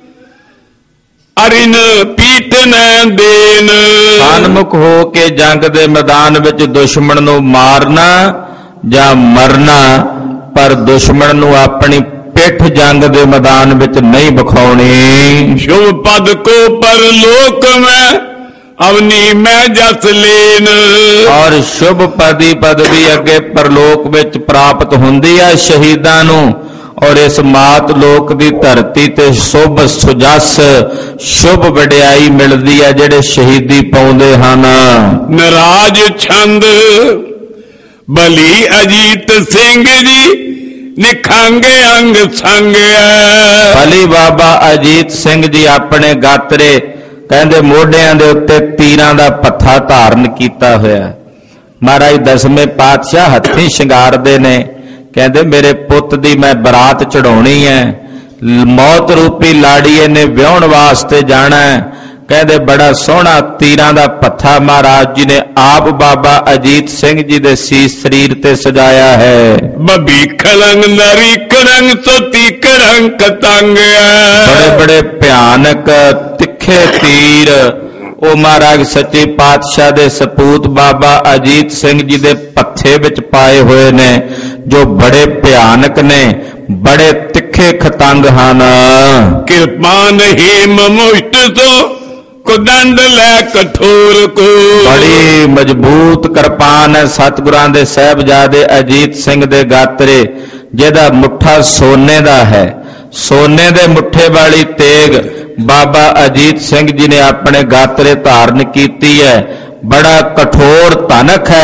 अरिन पीठ न देन। सन्मुख हो के जंग दे मैदान विच दुश्मन नूं मारना जां मरना, पर दुश्मन नूं अपनी पिठ जंग दे मैदान विच नहीं बखाउणी। शुभ पद को परलोक में अवनी मैं जस लेन। और शुभ पदी पदवी अगे परलोक विच प्राप्त हुंदी है शहीदां नूं, और इस मात लोक दी धरती ते शुभ सुजस शुभ वडियाई मिलदी है जेड़े शहीदी पाउंदे हन। नराज छंद बली अजीत सिंह जी निखंगे अंग संग। बली बाबा अजीत सिंह जी अपने गात्रे कहंदे मोढियां दे उत्ते तीरां दा पत्था धारण कीता होया। महाराज दसवें पातशाह हत्थी शिंगारदे ने, कहंदे मेरे पुੱਤ दी मैं बरात चढ़ाउणी है, मौत रूपी लाड़ीए ने विआहण वास्ते जाना है। कहंदे बड़ा सोहना तीरां दा पत्था महाराज जी ने आप बाबा अजीत सिंह जी दे सीस शरीर ते सजाया है। बबी खलंग नरी करंग सोती करंग कतंग। बड़े बड़े भयानक तिखे तीर ओ महाराज सच्चे पातशाह दे सपूत बाबा अजीत सिंह जी दे पत्थे विच पाए हुए ने, जो बड़े भयानक ने, बड़े तिखे खतंग हन। कृपान हेम मुष्ट तो कुदंड लै कठोर को। बड़ी मजबूत कृपान है सतगुरां दे साहिबजादे अजीत सिंह दे गात्रे, जिहदा मुठा सोने दा है। सोने दे मुठे वाली तेग बाबा अजीत सिंह जी ने अपने गात्रे धारण कीती है। बड़ा कठोर तनक है,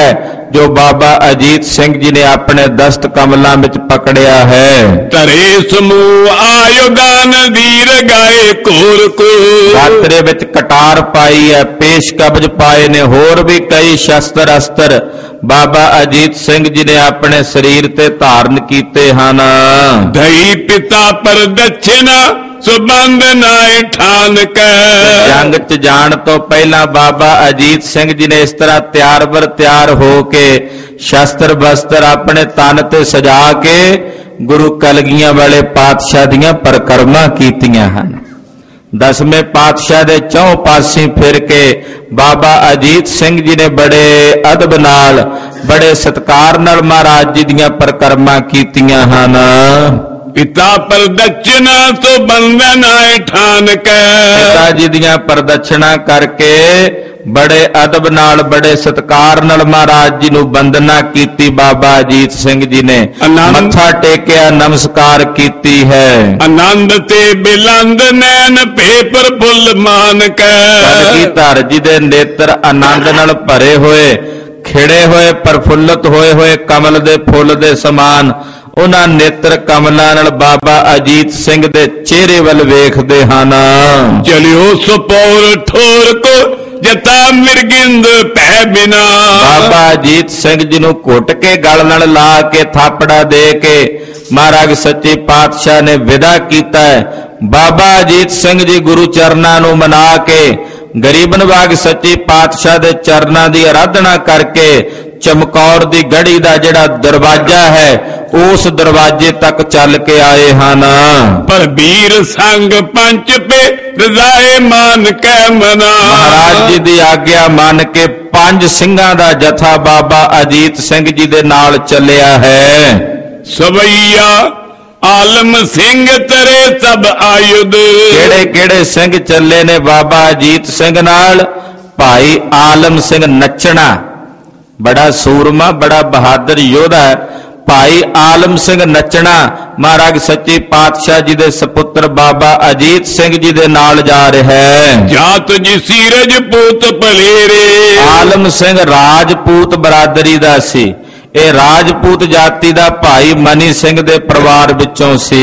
ਜੋ ਬਾਬਾ ਅਜੀਤ ਸਿੰਘ ਜੀ ਨੇ ਆਪਣੇ ਦਸਤ ਕਮਲਾਂ ਵਿੱਚ ਪਕੜਿਆ ਹੈ। ਧਰੇ ਸਮੂਹ ਆਯੁਧਾਨ ਵੀਰ ਗਾਏ ਕੋਰ ਕੋ। ਗਾਤਰੇ ਵਿੱਚ ਕਟਾਰ ਪਾਈ ਹੈ, ਪੇਸ਼ ਕਬਜ਼ ਪਾਏ ਨੇ, ਹੋਰ ਵੀ ਕਈ ਸ਼ਸਤਰ ਅਸਤਰ ਬਾਬਾ ਅਜੀਤ ਸਿੰਘ ਜੀ ਨੇ ਆਪਣੇ ਸਰੀਰ ਤੇ ਧਾਰਨ ਕੀਤੇ ਹਨ। ਧਈ ਪਿਤਾ ਪਰ ਦਛਿਨਾ ਸੁਬੰਧ ਨਾਏ ਠਾਨ ਕੈ। ਜੰਗ 'ਚ ਜਾਣ ਤੋਂ ਪਹਿਲਾਂ ਬਾਬਾ ਅਜੀਤ ਸਿੰਘ ਜੀ ਨੇ ਇਸ ਤਰ੍ਹਾਂ ਤਿਆਰ ਬਰ ਤਿਆਰ ਹੋ ਕੇ ਸ਼ਸਤਰ ਬਸਤਰ ਆਪਣੇ ਤਨ ਤੇ ਸਜਾ ਕੇ ਗੁਰੂ ਕਲਗੀਆਂ ਵਾਲੇ ਪਾਤਸ਼ਾਹ ਦੀਆਂ ਪਰਿਕਰਮਾ ਕੀਤੀਆਂ ਹਨ। ਦਸਵੇਂ ਪਾਤਸ਼ਾਹ ਦੇ ਚੌਂ ਪਾਸੇ ਫਿਰ ਕੇ ਬਾਬਾ ਅਜੀਤ ਸਿੰਘ ਜੀ ਨੇ ਬੜੇ ਅਦਬ ਨਾਲ ਬੜੇ ਸਤਿਕਾਰ ਨਾਲ ਮਹਾਰਾਜ ਜੀ ਦੀਆਂ ਪਰਿਕਰਮਾ ਕੀਤੀਆਂ ਹਨ। ਪਿਤਾ ਪ੍ਰਦક્ષਿਣਾ ਤੋਂ ਬੰਧਨ ਆਏ ਠਾਨ ਕੈ। ਪਿਤਾ ਜੀ ਦੀਆਂ ਪ੍ਰਦક્ષਿਣਾ ਕਰਕੇ ਬੜੇ ਅਦਬ ਨਾਲ ਬੜੇ ਸਤਿਕਾਰ ਨਾਲ ਮਹਾਰਾਜ ਜੀ ਨੂੰ ਵੰਦਨਾ ਕੀਤੀ ਬਾਬਾ ਅਜੀਤ ਸਿੰਘ ਜੀ ਨੇ। ਮੱਥਾ ਟੇਕਿਆ, ਨਮਸਕਾਰ ਕੀਤੀ ਹੈ। ਆਨੰਦ ਤੇ ਬਿਲੰਦ ਨੈਣ ਭੇਪਰ ਫੁੱਲ ਮਾਨ ਕੈ। ਕਲਗੀਧਰ ਜੀ ਦੇ ਨੇਤਰ ਆਨੰਦ ਨਾਲ ਭਰੇ ਹੋਏ, ਖਿੜੇ ਹੋਏ, ਪ੍ਰਫੁੱਲਤ ਹੋਏ ਹੋਏ ਕਮਲ ਦੇ ਫੁੱਲ ਦੇ ਸਮਾਨ ਉਹਨਾਂ ਨੇਤਰ ਕਮਲਾਂ ਨਾਲ ਬਾਬਾ ਅਜੀਤ ਸਿੰਘ ਦੇ ਚਿਹਰੇ ਵੱਲ ਵੇਖਦੇ ਹਨ। ਚਲਿਓ ਸੁਪੌਰ ਠੋਰ ਕੋ ਜਤਾ ਮਿਰਗਿੰਦ ਭੈ ਬਿਨਾ। ਬਾਬਾ ਅਜੀਤ ਸਿੰਘ ਜੀ ਨੂੰ ਘੁੱਟ ਕੇ ਗਲ ਨਾਲ ਲਾ ਕੇ ਥਾਪੜਾ ਦੇ ਕੇ ਮਹਾਰਾਜ ਸੱਚੇ ਪਾਤਸ਼ਾਹ ਨੇ ਵਿਦਾ ਕੀਤਾ ਹੈ। ਬਾਬਾ ਅਜੀਤ ਸਿੰਘ ਜੀ ਗੁਰੂ ਚਰਨਾਂ ਨੂੰ ਮਨਾ ਕੇ ਗਰੀਬ ਨਵਾਜ ਸੱਚੇ ਪਾਤਸ਼ਾਹ ਦੇ ਚਰਨਾਂ ਦੀ ਆਰਾਧਨਾ ਕਰਕੇ ਚਮਕੌਰ ਦੀ ਗੜੀ ਦਾ ਜਿਹੜਾ ਦਰਵਾਜ਼ਾ ਹੈ ਉਸ ਦਰਵਾਜ਼ੇ ਤੱਕ ਚੱਲ ਕੇ ਆਏ ਹਨ। ਪਰ ਵੀਰ ਸੰਗ ਪੰਚ ਪੇ ਰਜ਼ਾਏ ਮਾਨ ਕੈ ਮਨਾ। ਮਹਾਰਾਜ ਜੀ ਦੀ ਆਗਿਆ ਮੰਨ ਕੇ 5 ਸਿੰਘਾਂ ਦਾ ਜਥਾ ਬਾਬਾ ਅਜੀਤ ਸਿੰਘ ਜੀ ਦੇ ਨਾਲ ਚੱਲਿਆ ਹੈ। ਸਵਈਆ ਆਲਮ ਸਿੰਘ ਤਰੇ ਸਭ ਆਯੁਧ। ਕਿਹੜੇ ਕਿਹੜੇ ਸਿੰਘ ਚੱਲੇ ਨੇ ਬਾਬਾ ਅਜੀਤ ਸਿੰਘ ਨਾਲ? ਭਾਈ ਆਲਮ ਸਿੰਘ ਨੱਚਣਾ, ਬੜਾ ਸੂਰਮਾ ਬੜਾ ਬਹਾਦਰ ਯੋਧਾ ਹੈ। ਭਾਈ ਆਲਮ ਸਿੰਘ ਨੱਚਣਾ ਮਹਾਰਾਜ ਸੱਚੇ ਪਾਤਸ਼ਾਹ ਜੀ ਦੇ ਸਪੁੱਤਰ ਬਾਬਾ ਅਜੀਤ ਸਿੰਘ ਜੀ ਦੇ ਨਾਲ ਜਾ ਰਿਹਾ ਹੈ। ਜਾਤ ਜੀ ਸੀਰਜ ਪੂਤ ਭਲੇਰੇ। ਆਲਮ ਸਿੰਘ ਰਾਜਪੂਤ ਬਰਾਦਰੀ ਦਾ ਸੀ। ਇਹ ਰਾਜਪੂਤ ਜਾਤੀ ਦਾ ਭਾਈ ਮਨੀ ਸਿੰਘ ਦੇ ਪਰਿਵਾਰ ਵਿੱਚੋਂ ਸੀ।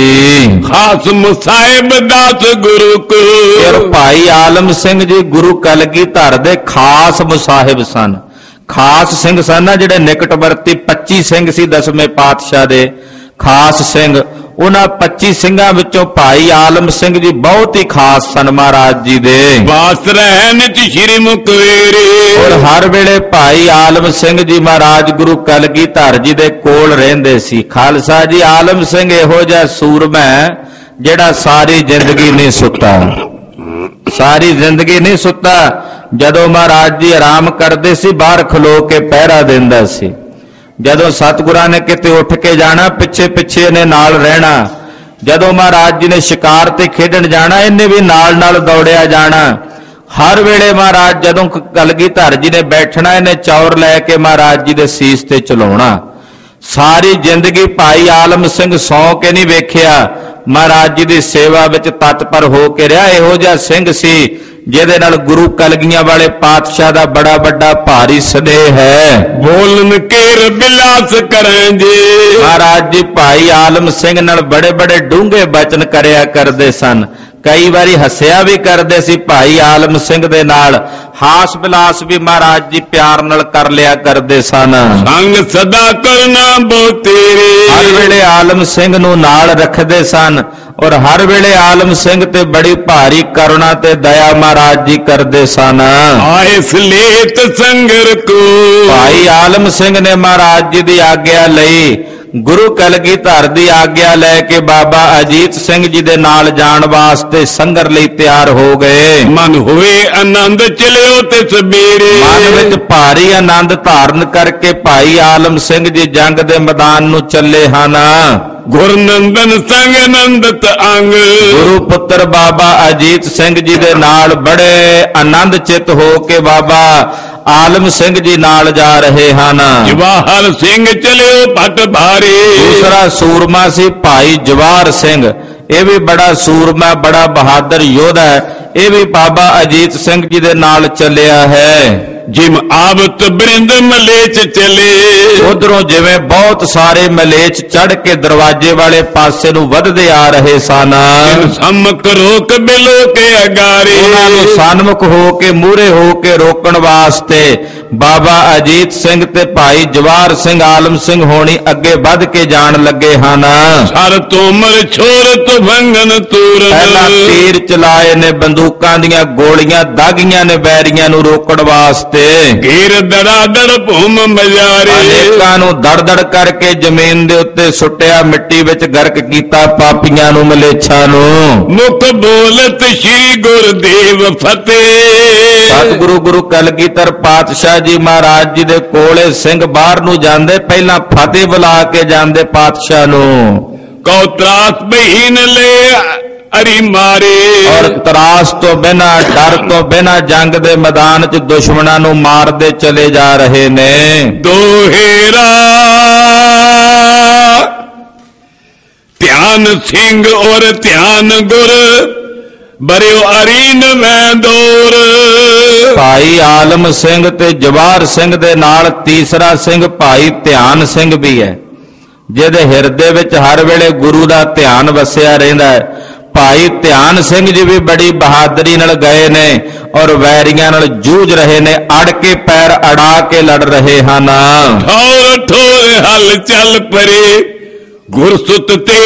ਖਾਸ ਮੁਸਾਹਿਬ ਦਾਸ ਗੁਰੂ ਕੋ। ਫਿਰ ਭਾਈ ਆਲਮ ਸਿੰਘ ਜੀ ਗੁਰੂ ਕਲਗੀਧਰ ਦੇ ਖਾਸ ਮੁਸਾਹਿਬ ਸਨ। ਖਾਸ ਸਿੰਘ ਸਨ ਜਿਹੜੇ ਨਿਕਟਵਰਤੀ 25 ਸਿੰਘ ਸੀ ਦਸਵੇਂ ਪਾਤਸ਼ਾਹ ਦੇ ਖਾਸ ਸਿੰਘ। ਉਹਨਾਂ 25 ਸਿੰਘਾਂ ਵਿੱਚੋਂ ਭਾਈ ਆਲਮ ਸਿੰਘ ਜੀ ਬਹੁਤ ਹੀ ਖਾਸ ਸਨ ਮਹਾਰਾਜ ਜੀ ਦੇ। ਵਾਸ ਰਹਿਣ ਚ ਸ਼੍ਰੀ ਮੁਕਵੇਰੇ। ਔਰ ਹਰ ਵੇਲੇ ਭਾਈ ਆਲਮ ਸਿੰਘ ਜੀ ਮਹਾਰਾਜ ਗੁਰੂ ਕਲਗੀਧਰ ਜੀ ਦੇ ਕੋਲ ਰਹਿੰਦੇ ਸੀ। ਖਾਲਸਾ ਜੀ ਆਲਮ ਸਿੰਘ ਇਹੋ ਜਿਹਾ ਸੂਰਮਾ ਜਿਹੜਾ ਸਾਰੀ ਜ਼ਿੰਦਗੀ ਨਹੀਂ ਸੁੱਤਾ, ਸਾਰੀ ਜ਼ਿੰਦਗੀ ਨਹੀਂ ਸੁੱਤਾ। ਜਦੋਂ ਮਹਾਰਾਜ ਜੀ ਆਰਾਮ ਕਰਦੇ ਸੀ ਬਾਹਰ ਖਲੋ ਕੇ ਪਹਿਰਾ ਦਿੰਦਾ ਸੀ। ਜਦੋਂ ਸਤਿਗੁਰਾਂ ਨੇ ਕਿਤੇ ਉੱਠ ਕੇ ਜਾਣਾ ਪਿੱਛੇ ਪਿੱਛੇ ਇਹਨੇ ਨਾਲ ਰਹਿਣਾ। ਜਦੋਂ ਮਹਾਰਾਜ ਜੀ ਨੇ ਸ਼ਿਕਾਰ ਤੇ ਖੇਡਣ ਜਾਣਾ ਇਹਨੇ ਵੀ ਨਾਲ ਨਾਲ ਦੌੜਿਆ ਜਾਣਾ। ਹਰ ਵੇਲੇ ਮਹਾਰਾਜ ਜਦੋਂ ਕਲਗੀਧਰ ਜੀ ਨੇ ਬੈਠਣਾ ਇਹਨੇ ਚੌਰ ਲੈ ਕੇ ਮਹਾਰਾਜ ਜੀ ਦੇ ਸੀਸ ਤੇ ਚਲਾਉਣਾ। ਸਾਰੀ ਜ਼ਿੰਦਗੀ ਭਾਈ ਆਲਮ ਸਿੰਘ ਸੌਂ ਕੇ ਨਹੀਂ ਵੇਖਿਆ, ਮਹਾਰਾਜ ਜੀ ਦੀ ਸੇਵਾ ਵਿੱਚ ਤਤਪਰ ਹੋ ਕੇ ਰਿਹਾ। ਇਹੋ ਜਿਹਾ ਸਿੰਘ ਸੀ ਜਿਹਦੇ ਨਾਲ ਗੁਰੂ ਕਲਗੀਆਂ ਵਾਲੇ ਪਾਤਸ਼ਾਹ ਦਾ ਬੜਾ ਵੱਡਾ ਭਾਰੀ ਸਨੇਹ ਹੈ। ਬੋਲਨ ਕੇਰ ਬਿਲਾਸ ਕਰਾਂ ਜੀ। ਮਹਾਰਾਜ ਜੀ ਭਾਈ ਆਲਮ ਸਿੰਘ ਨਾਲ ਬੜੇ ਬੜੇ ਡੂੰਘੇ ਬਚਨ ਕਰਿਆ ਕਰਦੇ ਸਨ। ਕਈ ਵਾਰੀ ਹੱਸਿਆ ਵੀ ਕਰਦੇ ਸੀ ਭਾਈ ਆਲਮ ਸਿੰਘ ਦੇ ਨਾਲ। ਹਾਸ ਵਿਲਾਸ ਵੀ ਮਹਾਰਾਜ ਜੀ ਪਿਆਰ ਨਾਲ ਕਰ ਲਿਆ ਕਰਦੇ ਸਨ। ਸੰਗ ਸਦਾ ਕਰਨਾ ਬੋ ਤੇਰੇ। ਹਰ ਵੇਲੇ ਆਲਮ ਸਿੰਘ ਨੂੰ ਨਾਲ ਰੱਖਦੇ ਸਨ ਔਰ ਹਰ ਵੇਲੇ ਆਲਮ ਸਿੰਘ ਤੇ ਬੜੀ ਭਾਰੀ ਕਰੁਣਾ ਤੇ ਦਇਆ ਮਹਾਰਾਜ ਜੀ ਕਰਦੇ ਸਨ। ਆਇਸ ਲੇਤ ਸੰਗਰ ਕੋ। ਭਾਈ ਆਲਮ ਸਿੰਘ ਨੇ ਮਹਾਰਾਜ ਜੀ ਦੀ ਆਗਿਆ ਲਈ, ਗੁਰੂ ਕਲਗੀਧਰ ਦੀ ਆਗਿਆ ਲੈ ਕੇ ਬਾਬਾ ਅਜੀਤ ਸਿੰਘ ਜੀ ਦੇ ਨਾਲ ਜਾਣ ਵਾਸਤੇ ਸੰਗਰ ਲਈ ਤਿਆਰ ਹੋ ਗਏ। ਮਨ ਹੋਏ ਆਨੰਦ ਚਲਿਓ ਤੇ ਸਵੇਰੇ। ਮਨ ਵਿੱਚ ਭਾਰੀ ਆਨੰਦ ਧਾਰਨ ਕਰਕੇ ਭਾਈ ਆਲਮ ਸਿੰਘ ਜੀ ਜੰਗ ਦੇ ਮੈਦਾਨ ਨੂੰ ਚੱਲੇ ਹਨ। ਗੁਰਨੰਦਨ ਸੰਗ ਆਨੰਦਤ ਅੰਗ। ਗੁਰੂ ਪੁੱਤਰ ਬਾਬਾ ਅਜੀਤ ਸਿੰਘ ਜੀ ਦੇ ਨਾਲ ਬੜੇ ਆਨੰਦ ਚਿਤ ਹੋ ਕੇ ਬਾਬਾ ਆਲਮ ਸਿੰਘ ਜੀ ਨਾਲ ਜਾ ਰਹੇ ਹਨ। ਜਵਾਹਰ ਸਿੰਘ ਚਲਿਓ ਭੱਟ ਭਾਰੇ। ਦੂਸਰਾ ਸੂਰਮਾ ਸੀ ਭਾਈ ਜਵਾਹਰ ਸਿੰਘ। ਇਹ ਵੀ ਬੜਾ ਸੂਰਮਾ ਬੜਾ ਬਹਾਦਰ ਯੋਧਾ ਹੈ। ਇਹ ਵੀ ਬਾਬਾ ਅਜੀਤ ਸਿੰਘ ਜੀ ਦੇ ਨਾਲ ਚੱਲਿਆ ਹੈ। ਜਿਮ ਆਵਤ ਬ੍ਰਿੰਦ ਮਲੇਚ ਚਲੇ। ਉਧਰੋਂ ਜਿਵੇਂ ਬਹੁਤ ਸਾਰੇ ਮਲੇਚ ਚੜ ਕੇ ਦਰਵਾਜ਼ੇ ਵਾਲੇ ਪਾਸੇ ਨੂੰ ਵਧਦੇ ਆ ਰਹੇ ਸਨ, ਸੰਮੁਖ ਰੋਕ ਬਿਲੋ ਕੇ ਅਗਾਰੇ। ਉਹਨਾਂ ਨੂੰ ਸਨਮੁਖ ਹੋ ਕੇ ਮੂਹਰੇ ਹੋ ਕੇ ਰੋਕਣ ਵਾਸਤੇ ਬਾਬਾ ਅਜੀਤ ਸਿੰਘ ਤੇ ਭਾਈ ਜਵਾਹਰ ਸਿੰਘ ਆਲਮ ਸਿੰਘ ਹੋਣੀ ਅੱਗੇ ਵੱਧ ਕੇ ਜਾਣ ਲੱਗੇ ਹਨ। ਸਰ ਤੋਮਰ ਛੋਰ ਤੁਫੰਗਨ ਤੂਰਨ। ਪਹਿਲਾਂ ਤੀਰ ਚਲਾਏ ਨੇ, ਬੰਦੂਕਾਂ ਦੀਆਂ ਗੋਲੀਆਂ ਦਾਗੀਆਂ ਨੇ ਵੈਰੀਆਂ ਨੂੰ ਰੋਕਣ ਵਾਸਤੇ। ਘੇਰ ਦੜਾਦੜ ਭੂਮ ਮਜਾਰੇ। ਅਨੇਕਾਂ ਨੂੰ ਦੜ-ਦੜ ਕਰਕੇ ਜ਼ਮੀਨ ਦੇ ਉੱਤੇ ਸੁੱਟਿਆ, ਮਿੱਟੀ ਵਿੱਚ ਗਰਕ ਕੀਤਾ ਪਾਪੀਆਂ ਨੂੰ, ਮਲੇਛਾਂ ਨੂੰ। ਮੁਖ ਬੋਲਤ ਸ਼੍ਰੀ ਗੁਰਦੇਵ ਫਤਿਹ। ਸਤਿਗੁਰੂ ਗੁਰੂ ਕਲਗੀਧਰ ਪਾਤਸ਼ਾਹ ਜੀ ਮਹਾਰਾਜ ਜੀ ਦੇ ਕੋਲੇ ਸਿੰਘ ਬਾਹਰ ਨੂੰ ਜਾਂਦੇ, ਪਹਿਲਾਂ ਫਤਿਹ ਬੁਲਾ ਕੇ ਜਾਂਦੇ ਪਾਤਸ਼ਾਹ ਨੂੰ। ਕਉ ਤਰਾਸ ਬਹੀਨ ਲੈ ਅਰੀ ਮਾਰੇ। ਔਰ ਤਰਾਸ ਤੋਂ ਬਿਨਾਂ, ਡਰ ਤੋਂ ਬਿਨਾਂ ਜੰਗ ਦੇ ਮੈਦਾਨ 'ਚ ਦੁਸ਼ਮਣਾਂ ਨੂੰ ਮਾਰਦੇ ਚਲੇ ਜਾ ਰਹੇ ਨੇ। ਦੋਹੇਰਾ ਧਿਆਨ ਸਿੰਘ ਔਰ ਧਿਆਨ ਗੁਰ ਬਰਿਓ ਅਰੀਨ ਮੈਂ ਦੌਰ। ਭਾਈ ਆਲਮ ਸਿੰਘ ਤੇ ਜਵਾਹਰ ਸਿੰਘ ਦੇ ਨਾਲ ਤੀਸਰਾ ਸਿੰਘ ਭਾਈ ਧਿਆਨ ਸਿੰਘ ਵੀ ਹੈ, ਜਿਹਦੇ ਹਿਰਦੇ ਵਿੱਚ ਹਰ ਵੇਲੇ ਗੁਰੂ ਦਾ ਧਿਆਨ ਵਸਿਆ ਰਹਿੰਦਾ ਹੈ। ਭਾਈ ਧਿਆਨ ਸਿੰਘ ਜੀ ਵੀ ਬੜੀ ਬਹਾਦਰੀ ਨਾਲ ਗਏ ਨੇ ਔਰ ਵੈਰੀਆਂ ਨਾਲ ਜੂਝ ਰਹੇ ਨੇ, ਅੜ ਕੇ ਪੈਰ ਅੜਾ ਕੇ ਲੜ ਰਹੇ ਹਨ। ਠੌਰ ਠੌਰ ਹਲ ਚੱਲ ਪਰੇ ਗੁਰਸੁਤ ਤੇ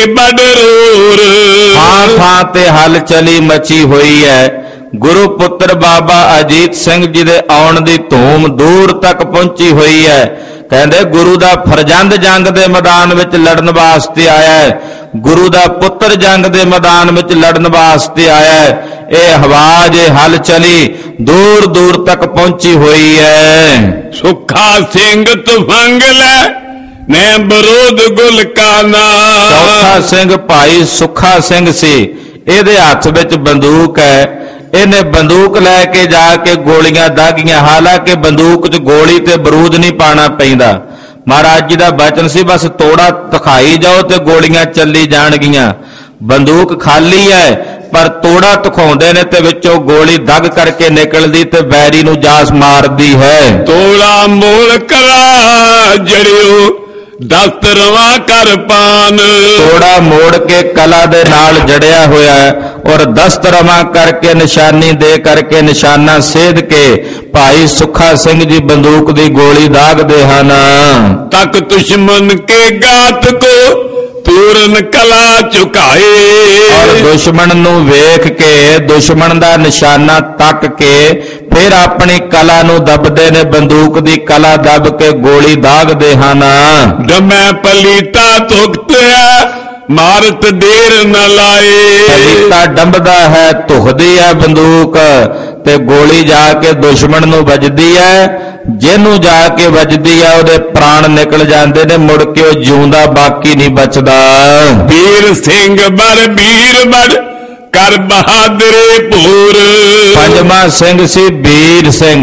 ਬਡਰੂਰ। ਥਾਂ ਥਾਂ ਤੇ ਹਲਚਲੀ ਮਚੀ ਹੋਈ ਹੈ। ਗੁਰੂ ਪੁੱਤਰ ਬਾਬਾ ਅਜੀਤ ਸਿੰਘ ਜੀ ਦੇ ਆਉਣ ਦੀ ਧੂਮ ਦੂਰ ਤੱਕ ਪਹੁੰਚੀ ਹੋਈ ਹੈ। ਕਹਿੰਦੇ ਗੁਰੂ ਦਾ ਫਰਜ਼ੰਦ ਜੰਗ ਦੇ ਮੈਦਾਨ ਵਿੱਚ ਲੜਨ ਵਾਸਤੇ ਆਇਆ ਹੈ, ਗੁਰੂ ਦਾ ਪੁੱਤਰ ਜੰਗ ਦੇ ਮੈਦਾਨ ਵਿੱਚ ਲੜਨ ਵਾਸਤੇ ਆਇਆ ਹੈ। ਇਹ ਆਵਾਜ਼, ਇਹ ਹਲਚਲੀ ਦੂਰ ਦੂਰ ਤੱਕ ਪਹੁੰਚੀ ਹੋਈ ਹੈ। ਸੁੱਖਾ ਸਿੰਘ ਤੁਫੰਗ ਲੈ ਮੈਂ ਬਰੋਧ ਗੁਲਕਾਨਾ। ਚੌਥਾ ਸਿੰਘ ਭਾਈ ਸੁੱਖਾ ਸਿੰਘ ਸੀ, ਇਹਦੇ ਹੱਥ ਵਿੱਚ ਬੰਦੂਕ ਹੈ। ਇਹਨੇ ਬੰਦੂਕ ਲੈ ਕੇ ਜਾ ਕੇ ਗੋਲੀਆਂ ਦਾਗੀਆਂ। ਹਾਲਾਂਕਿ ਬੰਦੂਕ 'ਚ ਗੋਲੀ ਤੇ ਬਰੂਦ ਨਹੀਂ ਪਾਣਾ ਪੈਂਦਾ। ਮਹਾਰਾਜ ਜੀ ਦਾ ਬਚਨ ਸੀ, ਬਸ ਤੋੜਾ ਦਿਖਾਈ ਜਾਓ ਤੇ ਗੋਲੀਆਂ ਚੱਲੀ ਜਾਣਗੀਆਂ। ਬੰਦੂਕ ਖਾਲੀ ਹੈ ਪਰ ਤੋੜਾ ਦਿਖਾਉਂਦੇ ਨੇ ਤੇ ਵਿੱਚੋਂ ਗੋਲੀ ਦਗ ਕਰਕੇ ਨਿਕਲਦੀ ਤੇ ਵੈਰੀ ਨੂੰ ਜਾਸ ਮਾਰਦੀ ਹੈ। ਤੋੜਾ ਮੋਲ ਕਰਾ ਜੜਿਓ ਦਸਤਰਵਾ ਕਰ ਪਾਨ। ਤੋੜਾ ਮੋੜ ਕੇ ਕਲਾ ਦੇ ਨਾਲ ਜੜਿਆ ਹੋਇਆ ਹੈ ਔਰ ਦਸਤਰਵਾ ਕਰਕੇ ਨਿਸ਼ਾਨੀ ਦੇ ਕਰਕੇ ਨਿਸ਼ਾਨਾ ਸੇਧ ਕੇ ਭਾਈ ਸੁੱਖਾ ਸਿੰਘ ਜੀ ਬੰਦੂਕ ਦੀ ਗੋਲੀ ਦਾਗਦੇ ਹਨ। ਤੱਕ ਦੁਸ਼ਮਨ ਕੇ ਗਾਤ ਕੋ ਪੂਰਨ ਕਲਾ ਝੁਕਾਏ। ਔਰ ਦੁਸ਼ਮਣ ਨੂੰ ਵੇਖ ਕੇ, ਦੁਸ਼ਮਣ ਦਾ ਨਿਸ਼ਾਨਾ ਤੱਕ ਕੇ ਫਿਰ ਆਪਣੀ ਕਲਾ ਨੂੰ ਦੱਬਦੇ ਨੇ, ਬੰਦੂਕ ਦੀ ਕਲਾ ਦੱਬ ਕੇ ਗੋਲੀ ਦਾਗਦੇ ਹਨ। ਦਮੈ ਪਲੀਤਾ ਤੁਖਤਿਆ ਮਾਰਤ ਦੇਰ ਨ ਲਾਏ। ਪਲੀਤਾ ਡੰਬਦਾ ਹੈ, ਧੁਖਦੀ ਹੈ ਬੰਦੂਕ ਤੇ ਗੋਲੀ ਜਾ ਕੇ ਦੁਸ਼ਮਣ ਨੂੰ ਵੱਜਦੀ ਹੈ। ਜਿਹਨੂੰ ਜਾ ਕੇ ਵੱਜਦੀ ਹੈ ਉਹਦੇ ਪ੍ਰਾਣ ਨਿਕਲ ਜਾਂਦੇ ਨੇ, ਮੁੜ ਕੇ ਉਹ ਜਿਉਂਦਾ ਬਾਕੀ ਨਹੀਂ ਬਚਦਾ। ਵੀਰ ਸਿੰਘ ਬਰ ਵੀਰ ਬੜ ਕਰ ਬਹਾਦਰੇ ਭੂਰ। ਪੰਜਵਾਂ ਸਿੰਘ ਸੀ ਵੀਰ ਸਿੰਘ।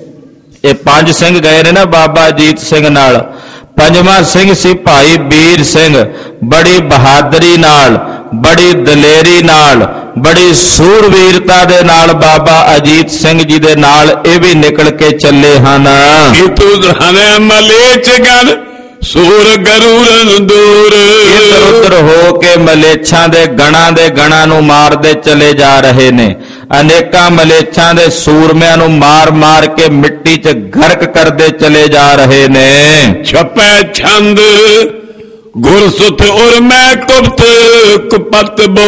ਇਹ ਪੰਜ ਸਿੰਘ ਗਏ ਨੇ ਨਾ ਬਾਬਾ ਅਜੀਤ ਸਿੰਘ ਨਾਲ। ਪੰਜਵਾਂ ਸਿੰਘ ਸੀ ਭਾਈ ਵੀਰ ਸਿੰਘ। ਬੜੀ ਬਹਾਦਰੀ ਨਾਲ, ਬੜੀ ਦਲੇਰੀ ਨਾਲ, ਬੜੀ ਸੂਰਵੀਰਤਾ ਦੇ ਨਾਲ ਬਾਬਾ ਅਜੀਤ ਸਿੰਘ ਜੀ ਦੇ ਨਾਲ ਇਹ ਵੀ ਨਿਕਲ ਕੇ ਚੱਲੇ ਹਨ। ਤੂੰ ਹਨੇ ਮਲੇਚ ਗਨ ਸੂਰ ਗਰੂਰਨ ਦੂਰ। ਇੱਧਰ ਉੱਧਰ ਹੋ ਕੇ ਮਲੇਛਾਂ ਦੇ ਗਣਾਂ ਨੂੰ ਮਾਰਦੇ ਚਲੇ ਜਾ ਰਹੇ ਨੇ। ਅਨੇਕਾਂ ਮਲੇਛਾਂ ਦੇ ਸੂਰਮਿਆਂ ਨੂੰ ਮਾਰ ਮਾਰ ਕੇ ਮਿੱਟੀ 'ਚ ਗਰਕ ਕਰਦੇ ਚਲੇ ਜਾ ਰਹੇ ਨੇ। ਛਪੈ ਛੰਦ ਗੁਰਸੁਤ ਔਰ ਮੈਂ ਕੁਪਤ ਕੁਪਤ ਬੋ।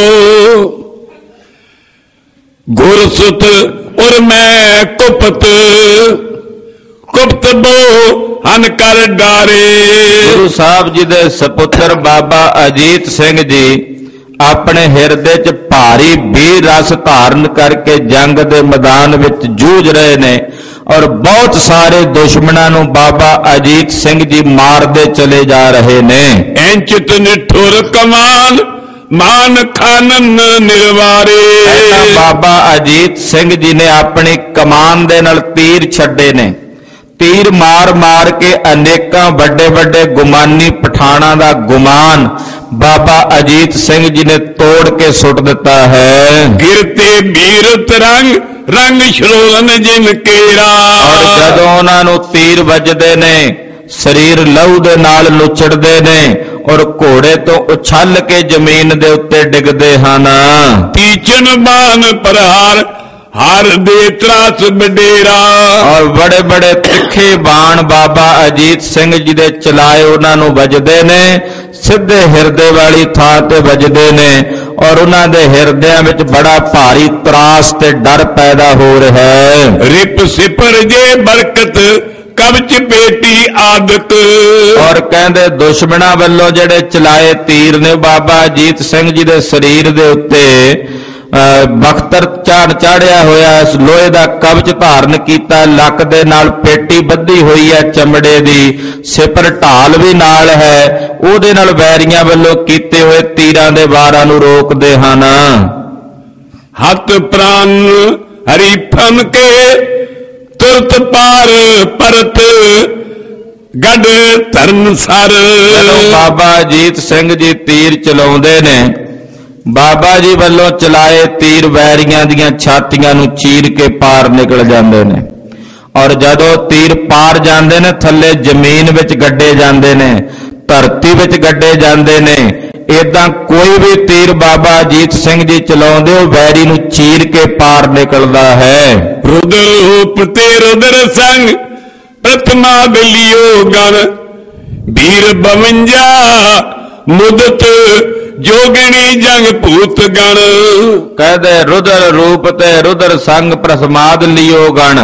ਗੁਰਸੁਤ ਔਰ ਮੈਂ ਕੁਪਤ ਕੁਪਤ ਬੋ ਹਨ ਕਰ ਡਾਰੇ। ਗੁਰੂ ਸਾਹਿਬ ਜੀ ਦੇ ਸਪੁੱਤਰ ਬਾਬਾ ਅਜੀਤ ਸਿੰਘ ਜੀ ਆਪਣੇ ਹਿਰਦੇ 'ਚ ਭਾਰੀ ਵੀਰ ਰਸ ਧਾਰਨ ਕਰਕੇ ਜੰਗ ਦੇ ਮੈਦਾਨ ਵਿੱਚ ਜੂਝ ਰਹੇ ਨੇ ਔਰ ਬਹੁਤ ਸਾਰੇ ਦੁਸ਼ਮਣਾਂ ਨੂੰ ਬਾਬਾ ਅਜੀਤ ਸਿੰਘ ਜੀ ਮਾਰਦੇ ਚਲੇ ਜਾ ਰਹੇ ਨੇ। ਐਂਚਿਤ ਨਿਠੁਰ ਕਮਾਨ ਮਾਨ ਖਾਨਨ ਨਿਰਵਾਰੇ। ਬਾਬਾ ਅਜੀਤ ਸਿੰਘ ਜੀ ਨੇ ਆਪਣੀ ਕਮਾਨ ਦੇ ਨਾਲ ਤੀਰ ਛੱਡੇ ਨੇ। ਤੀਰ ਮਾਰ ਮਾਰ ਕੇ ਅਨੇਕਾਂ ਵੱਡੇ ਵੱਡੇ ਗੁਮਾਨੀ ਪਠਾਣਾਂ ਦਾ ਗੁਮਾਨ ਬਾਬਾ ਅਜੀਤ ਸਿੰਘ ਜੀ ਨੇ ਤੋੜ ਕੇ ਸੁੱਟ ਦਿੱਤਾ ਹੈ। ਗਿਰਤੇ ਵੀਰ ਤਰੰਗ ਰੰਗ ਸ਼ਰੋਲਨ ਜਿਨ ਕੇਰਾ। ਔਰ ਜਦੋਂ ਉਹਨਾਂ ਨੂੰ ਤੀਰ ਵੱਜਦੇ ਨੇ ਸਰੀਰ ਲਹੂ ਦੇ ਨਾਲ ਲੁਚੜਦੇ ਨੇ ਔਰ ਘੋੜੇ ਤੋਂ ਉਛਲ ਕੇ ਜ਼ਮੀਨ ਦੇ ਉੱਤੇ ਡਿੱਗਦੇ ਹਨ। ਤੀਚਨ ਬਾਨ ਪ੍ਰਹਾਰ ਹਰ ਦੇ ਤਰਾਸ ਵਡੇਰਾ। ਔਰ ਬੜੇ ਬੜੇ ਤਿੱਖੇ ਬਾਣ ਬਾਬਾ ਅਜੀਤ ਸਿੰਘ ਜੀ ਦੇ ਚਲਾਏ ਉਹਨਾਂ ਨੂੰ ਵੱਜਦੇ ਨੇ, ਸਿੱਧੇ ਹਿਰਦੇ ਵਾਲੀ ਥਾਂ ਤੇ ਵੱਜਦੇ ਨੇ ਔਰ ਉਹਨਾਂ ਦੇ ਹਿਰਦਿਆਂ ਵਿੱਚ ਬੜਾ ਭਾਰੀ ਤਰਾਸ ਤੇ ਡਰ ਪੈਦਾ ਹੋ ਰਿਹਾ ਹੈ। ਰਿਪ ਸਿਪਰ ਜੇ ਬਰਕਤ ਕਬਚ ਬੇਟੀ ਆਦਤ। ਔਰ ਕਹਿੰਦੇ ਦੁਸ਼ਮਣਾਂ ਵੱਲੋਂ ਜਿਹੜੇ ਚਲਾਏ ਤੀਰ ਨੇ ਬਾਬਾ ਅਜੀਤ ਸਿੰਘ ਜੀ ਦੇ ਸਰੀਰ ਦੇ ਉੱਤੇ ਬਖਤਰ ਚਾੜਿਆ ਹੋਇਆ ਇਸ ਲੋਹੇ ਦਾ ਕਵਚ ਧਾਰਨ ਕੀਤਾ, ਲੱਕ ਦੇ ਨਾਲ ਪੇਟੀ ਬੱਧੀ ਹੋਈ ਹੈ ਚਮੜੇ ਦੀ, ਸਿਪਰ ਢਾਲ ਵੀ ਨਾਲ ਹੈ, ਉਹਦੇ ਨਾਲ ਵੈਰੀਆਂ ਵੱਲੋਂ ਕੀਤੇ ਹੋਏ ਤੀਰਾਂ ਦੇ ਵਾਰਾਂ ਨੂੰ ਰੋਕਦੇ ਹਨ। ਹੱਥ ਪ੍ਰਾਨ ਹਰੀਫਨ ਕੇ ਤੁਰਤ ਪਾਰ ਪਰਤ ਗੱਡ ਧਰਨ ਸਰ। ਜਦੋਂ ਬਾਬਾ ਅਜੀਤ ਸਿੰਘ ਜੀ ਤੀਰ ਚਲਾਉਂਦੇ ਨੇ, ਬਾਬਾ ਜੀ ਵੱਲੋਂ ਚਲਾਏ ਤੀਰ ਵੈਰੀਆਂ ਦੀਆਂ ਛਾਤੀਆਂ ਨੂੰ ਚੀਰ ਕੇ ਪਾਰ ਨਿਕਲ ਜਾਂਦੇ ਨੇ ਔਰ ਜਦੋਂ ਤੀਰ ਪਾਰ ਜਾਂਦੇ ਨੇ ਥੱਲੇ ਜ਼ਮੀਨ ਵਿੱਚ ਗੱਡੇ ਜਾਂਦੇ ਨੇ, ਧਰਤੀ ਵਿੱਚ ਗੱਡੇ ਜਾਂਦੇ ਨੇ। ਏਦਾਂ ਕੋਈ ਵੀ ਤੀਰ ਬਾਬਾ ਅਜੀਤ ਸਿੰਘ ਜੀ ਚਲਾਉਂਦੇ ਉਹ ਵੈਰੀ ਨੂੰ ਚੀਰ ਕੇ ਪਾਰ ਨਿਕਲਦਾ ਹੈ। ਰੁਦਰ ਰੂਪ ਤੇ ਰੁਦਰ ਸੰਗ ਪ੍ਰਤਮਾ ਬਲਿਓ ਗਣ ਵੀਰ 52 ਮੁਦਤ ਜੋਗਣੀ ਜੰਗ ਭੂਤ ਗਣ। ਕਹਦੇ ਰੁਦਰ ਰੂਪ ਤੇ ਰੁਦਰ ਸੰਗ ਪ੍ਰਸਮਾਦ ਲਿਓ ਗਣ।